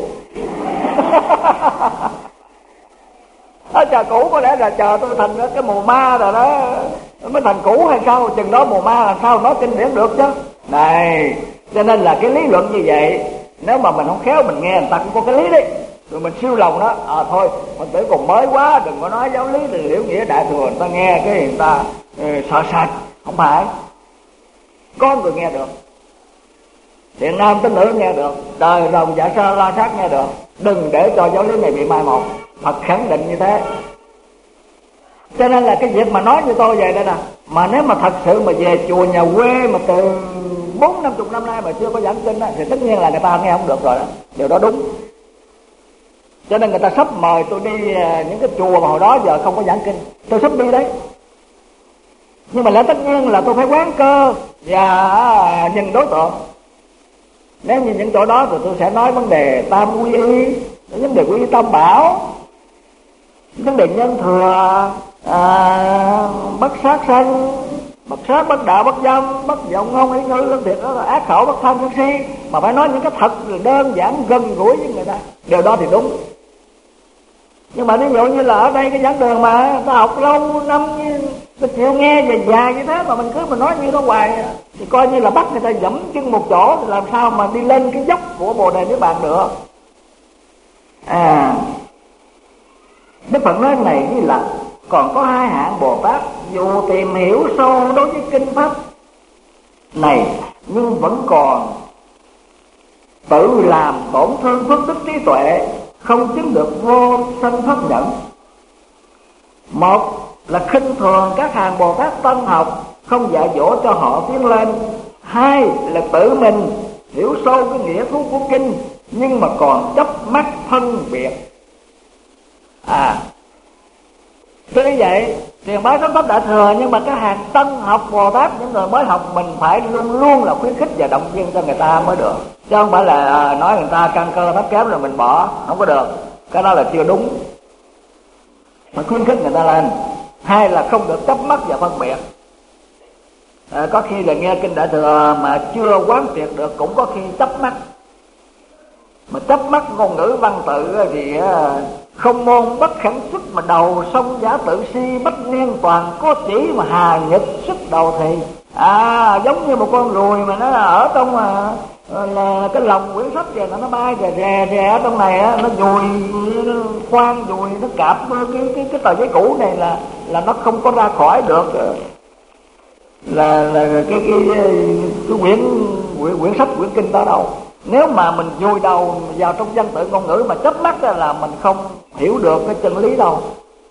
Speaker 1: Đó, chờ cũ có lẽ là chờ tôi thành cái mùa ma rồi đó mới thành cũ hay sao? Chừng đó mùa ma làm sao nói kinh điển được chứ. Này, cho nên là cái lý luận như vậy, nếu mà mình không khéo mình nghe người ta cũng có cái lý đấy, rồi mình siêu lòng đó, à thôi Phật tử còn mới quá đừng có nói giáo lý thì liễu nghĩa đại thừa, người ta nghe cái người ta ừ, sợ sệt. Không phải, có người nghe được, thiện nam tín nữ nghe được, đời rồng dạ sơ la sát nghe được. Đừng để cho giáo lý này bị mai một, Phật khẳng định như thế. Cho nên là cái việc mà nói như tôi vậy đây nè, mà nếu mà thật sự mà về chùa nhà quê mà từ bốn năm chục năm nay mà chưa có giảng kinh đó, thì tất nhiên là người ta nghe không được rồi đó. Điều đó đúng. Cho nên người ta sắp mời tôi đi những cái chùa mà hồi đó giờ không có giảng kinh, tôi sắp đi đấy. Nhưng mà lẽ tất nhiên là tôi phải quán cơ và nhìn đối tượng. Nếu như những chỗ đó thì tôi sẽ nói vấn đề tam quy y, vấn đề quy y tam bảo, vấn đề nhân thừa, à, bất sát sanh, bất sát bất đạo bất dâm, bất vọng không ý ngữ lương thiệt, đó là ác khẩu bất tham sân si. Mà phải nói những cái thật đơn giản gần gũi với người ta, điều đó thì đúng. Nhưng mà ví dụ như là ở đây cái giảng đường mà ta học lâu năm, ta chịu nghe dài dài như thế mà mình cứ mình nói như đó hoài thì coi như là bắt người ta dẫm chân một chỗ, thì làm sao mà đi lên cái dốc của Bồ Đề Niết Bàn được. À, Đức Phật nói này như là còn có hai hạng Bồ Tát dù tìm hiểu sâu đối với kinh pháp này nhưng vẫn còn tự làm tổn thương phước đức trí tuệ, không chứng được vô sanh pháp nhẫn. Một là khinh thường các hàng Bồ Tát tân học, không dạy dỗ cho họ tiến lên. Hai là tự mình hiểu sâu cái nghĩa thú của kinh nhưng mà còn chấp mắt phân biệt. À, thế như vậy truyền bá sống pháp đại thừa, nhưng mà cái hàng tân học Bồ Tát, những người mới học, mình phải luôn luôn là khuyến khích và động viên cho người ta mới được, chứ không phải là nói người ta căn cơ thấp kém rồi mình bỏ, không có được. Cái đó là chưa đúng, phải khuyến khích người ta lên. Hai là không được chấp mắt và phân biệt. À, có khi là nghe kinh Đại Thừa mà chưa quán triệt được, cũng có khi chấp mắt. Mà chấp mắt ngôn ngữ văn tự thì không môn bất khẳng xuất, mà đầu sông giả tự si bất niên toàn có chỉ, mà hà nhật xuất đầu thì à giống như một con ruồi mà nó ở trong mà là cái lồng quyển sách vậy, nó bay rè rè rè ở trong này á, nó dùi nó khoan dùi nó cạp cái cái cái tờ giấy cũ này là là nó không có ra khỏi được là là cái cái cái quyển quyển quyển sách quyển kinh đó đâu. Nếu mà mình vùi đầu vào trong văn tự ngôn ngữ mà chớp mắt là mình không hiểu được cái chân lý đâu.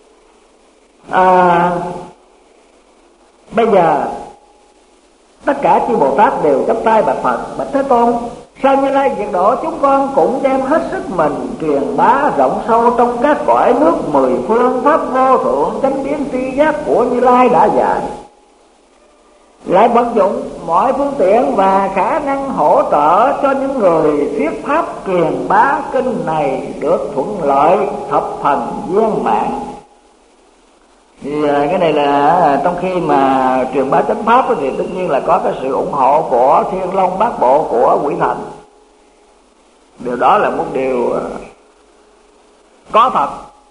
Speaker 1: À, bây giờ tất cả chư Bồ Tát đều chắp tay bạch Phật: bạch Thế Tôn, sao Như Lai diệt độ chúng con cũng đem hết sức mình truyền bá rộng sâu trong các cõi nước mười phương pháp vô thượng chánh biến tri giác của Như Lai đã dạy, lại vận dụng mọi phương tiện và khả năng hỗ trợ cho những người thuyết pháp truyền bá kinh này được thuận lợi thập phần viên mãn. Thì cái này là trong khi mà truyền bá chánh pháp thì tất nhiên là có cái sự ủng hộ của Thiên Long Bát Bộ của Quỷ Thần. Điều đó là một điều có thật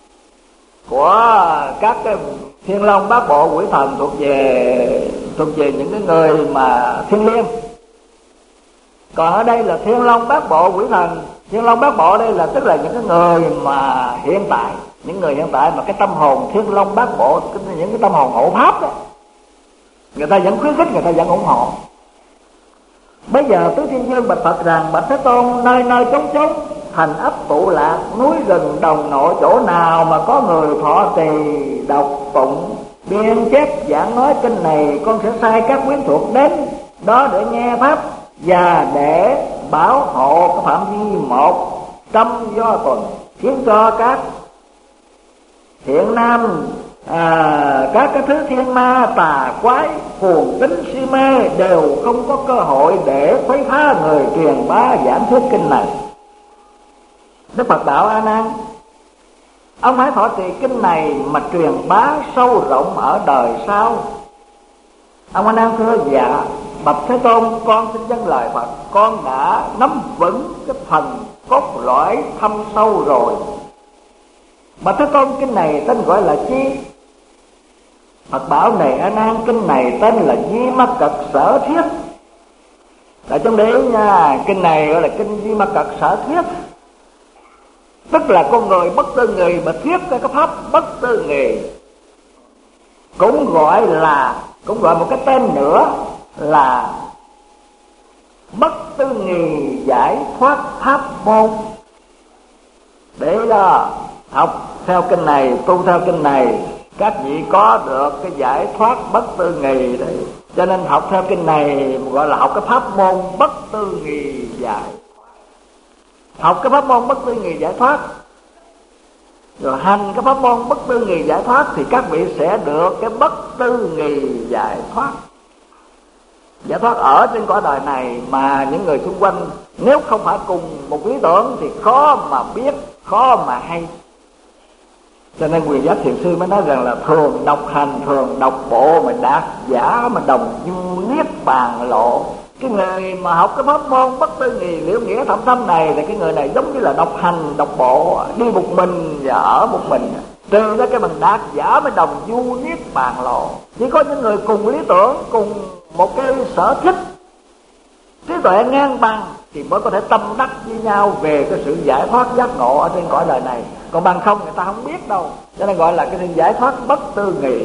Speaker 1: của các cái Thiên Long Bát Bộ Quỷ Thần thuộc về thuộc về những cái người mà thiên liêng. Còn ở đây là Thiên Long Bát Bộ Quỷ Thần. Thiên Long Bát Bộ đây là tức là những cái người mà hiện tại, những người hiện tại mà cái tâm hồn Thiên Long Bát Bộ, những cái tâm hồn hộ pháp đó, người ta vẫn khuyến khích, người ta vẫn ủng hộ. Bây giờ Tứ Thiên Vương bạch Phật rằng: bạch Thế Tôn, nơi nơi chốn chốn thành ấp tụ lạc, núi rừng đồng nội, chỗ nào mà có người thọ trì đọc tụng biên chép giảng nói kinh này, con sẽ sai các quyến thuộc đến đó để nghe pháp và để bảo hộ cái phạm vi một trăm do tuần, khiến cho các thiện nam à, các cái thứ thiên ma tà quái cuồng tín si mê đều không có cơ hội để khuấy phá người truyền bá giảng thuyết kinh này. Đức Phật bảo: A Nan, ông hãy thọ trì kinh này mà truyền bá sâu rộng ở đời sau. Ông A Nan thưa: dạ bạch Thế Tôn, con xin dâng lời Phật, con đã nắm vững cái phần cốt lõi thâm sâu rồi. Bạch Thế Tôn, kinh này tên gọi là chi? Phật bảo: này A Nan, kinh này tên là Di Ma Cật Sở Thiết. Tại trong đấy nha, kinh này gọi là kinh Di Ma Cật Sở Thiết, tức là con người bất tư nghì mà thuyết cái pháp bất tư nghì. Cũng gọi là cũng gọi một cái tên nữa là bất tư nghì giải thoát pháp môn. Để đó học theo kinh này, tu theo kinh này, các vị có được cái giải thoát bất tư nghì đấy. Cho nên học theo kinh này gọi là học cái pháp môn bất tư nghì giải. Học cái pháp môn bất tư nghì giải thoát, rồi hành cái pháp môn bất tư nghì giải thoát, thì các vị sẽ được cái bất tư nghì giải thoát. Giải thoát ở trên cõi đời này mà những người xung quanh nếu không phải cùng một lý tưởng thì khó mà biết, khó mà hay. Cho nên Quyền Giác Thiền Sư mới nói rằng là thường đọc hành, thường đọc bộ mà đạt giả mà đồng du niết bàn lộ. Cái người mà học cái pháp môn bất tư nghì liễu nghĩa thâm thâm này thì cái người này giống như là đọc hành, đọc bộ, đi một mình và ở một mình. Trừ ra cái bằng đạt giả mới đồng du niết bàn lộ. Chỉ có những người cùng lý tưởng, cùng một cái sở thích, trí tuệ ngang bằng thì mới có thể tâm đắc với nhau về cái sự giải thoát giác ngộ ở trên cõi đời này. Còn bằng không người ta không biết đâu. Cho nên gọi là cái sự giải thoát bất tư nghì.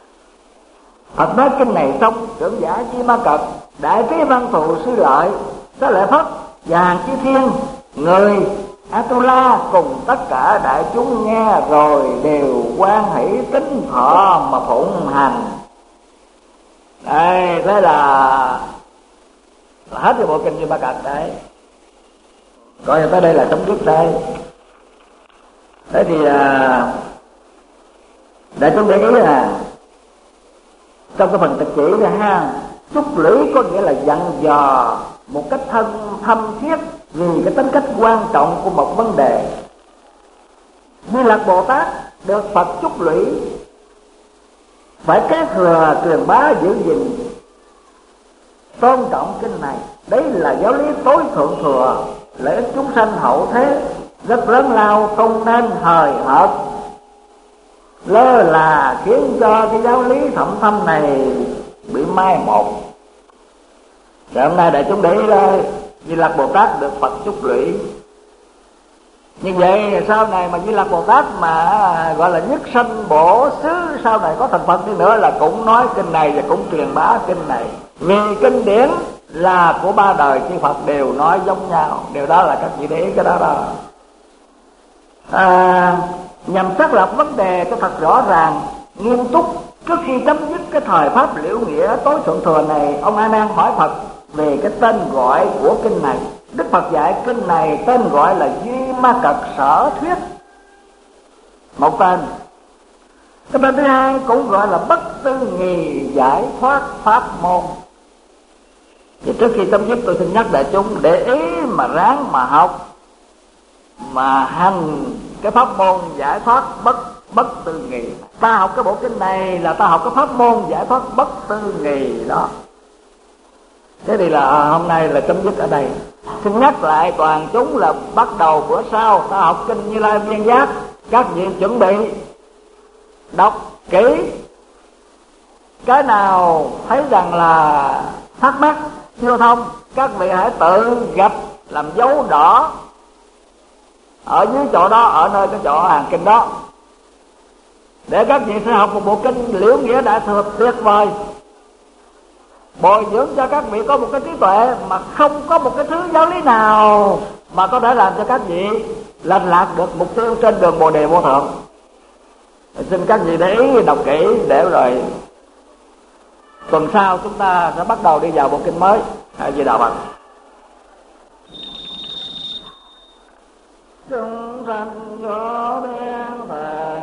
Speaker 1: Phật nói kinh này xong, trưởng giả Di Ma Cật, đại trí văn thù sư lợi, Xá Lợi Phất và hàng chư thiên, người Atula cùng tất cả đại chúng nghe rồi đều hoan hỷ tín thọ mà phụng hành. Đây, thế là hết cái bộ kinh Di Ma Cật đấy. Coi tới đây là chấm dứt đây. Thế thì à, đại chúng để ý là trong cái phần tịch chỉ này ha, chúc lưỡi có nghĩa là dặn dò một cách thân thâm thiết vì cái tính cách quan trọng của một vấn đề. Như Lạc Bồ Tát được Phật chúc lũy phải kế thừa truyền bá giữ gìn tôn trọng kinh này. Đấy là giáo lý tối thượng thừa, lợi ích chúng sanh hậu thế, rất lớn lao, không nên hời hợt lơ là, khiến cho cái giáo lý thậm thâm này bị mai một. Rồi hôm nay đại chúng để ý là Di Lặc Bồ Tát được Phật chúc lụy. Như vậy sau này mà Di Lặc Bồ Tát mà gọi là nhất sanh bổ xứ, sau này có thành Phật đi nữa là cũng nói kinh này và cũng truyền bá kinh này. Vì kinh điển là của ba đời chư Phật đều nói giống nhau. Điều đó là các vị để ý cái đó đó. À, nhằm xác lập vấn đề cho thật rõ ràng, nghiêm túc, trước khi chấm dứt cái thời pháp liễu nghĩa tối thượng thừa này, ông A Nan hỏi Phật về cái tên gọi của kinh này. Đức Phật dạy kinh này tên gọi là Duy Ma Cật Sở Thuyết, một tên. Cái tên thứ hai cũng gọi là Bất Tư Nghì Giải Thoát Pháp Môn. Thì trước khi chấm dứt tôi xin nhắc đại chúng để ý mà ráng mà học, mà hành cái pháp môn giải thoát bất bất tư nghì. Ta học cái bộ kinh này là ta học cái pháp môn giải thoát bất tư nghì đó. Thế thì là hôm nay là chấm dứt ở đây. Xin nhắc lại toàn chúng là bắt đầu bữa sau ta học kinh Như Lai Viên Giác. Các vị chuẩn bị đọc kỹ, cái nào thấy rằng là thắc mắc chưa thông, các vị hãy tự gạch làm dấu đỏ ở dưới chỗ đó, ở nơi cái chỗ hàng kinh đó, để các vị sẽ học một bộ kinh liễu nghĩa đại thừa tuyệt vời, bồi dưỡng cho các vị có một cái trí tuệ mà không có một cái thứ giáo lý nào mà có thể làm cho các vị lệch lạc được mục tiêu trên đường Bồ Đề Vô Thượng. Xin các vị để ý đọc kỹ, để rồi tuần sau chúng ta sẽ bắt đầu đi vào bộ kinh mới. A Di Đà Phật. Chúng sanh có đen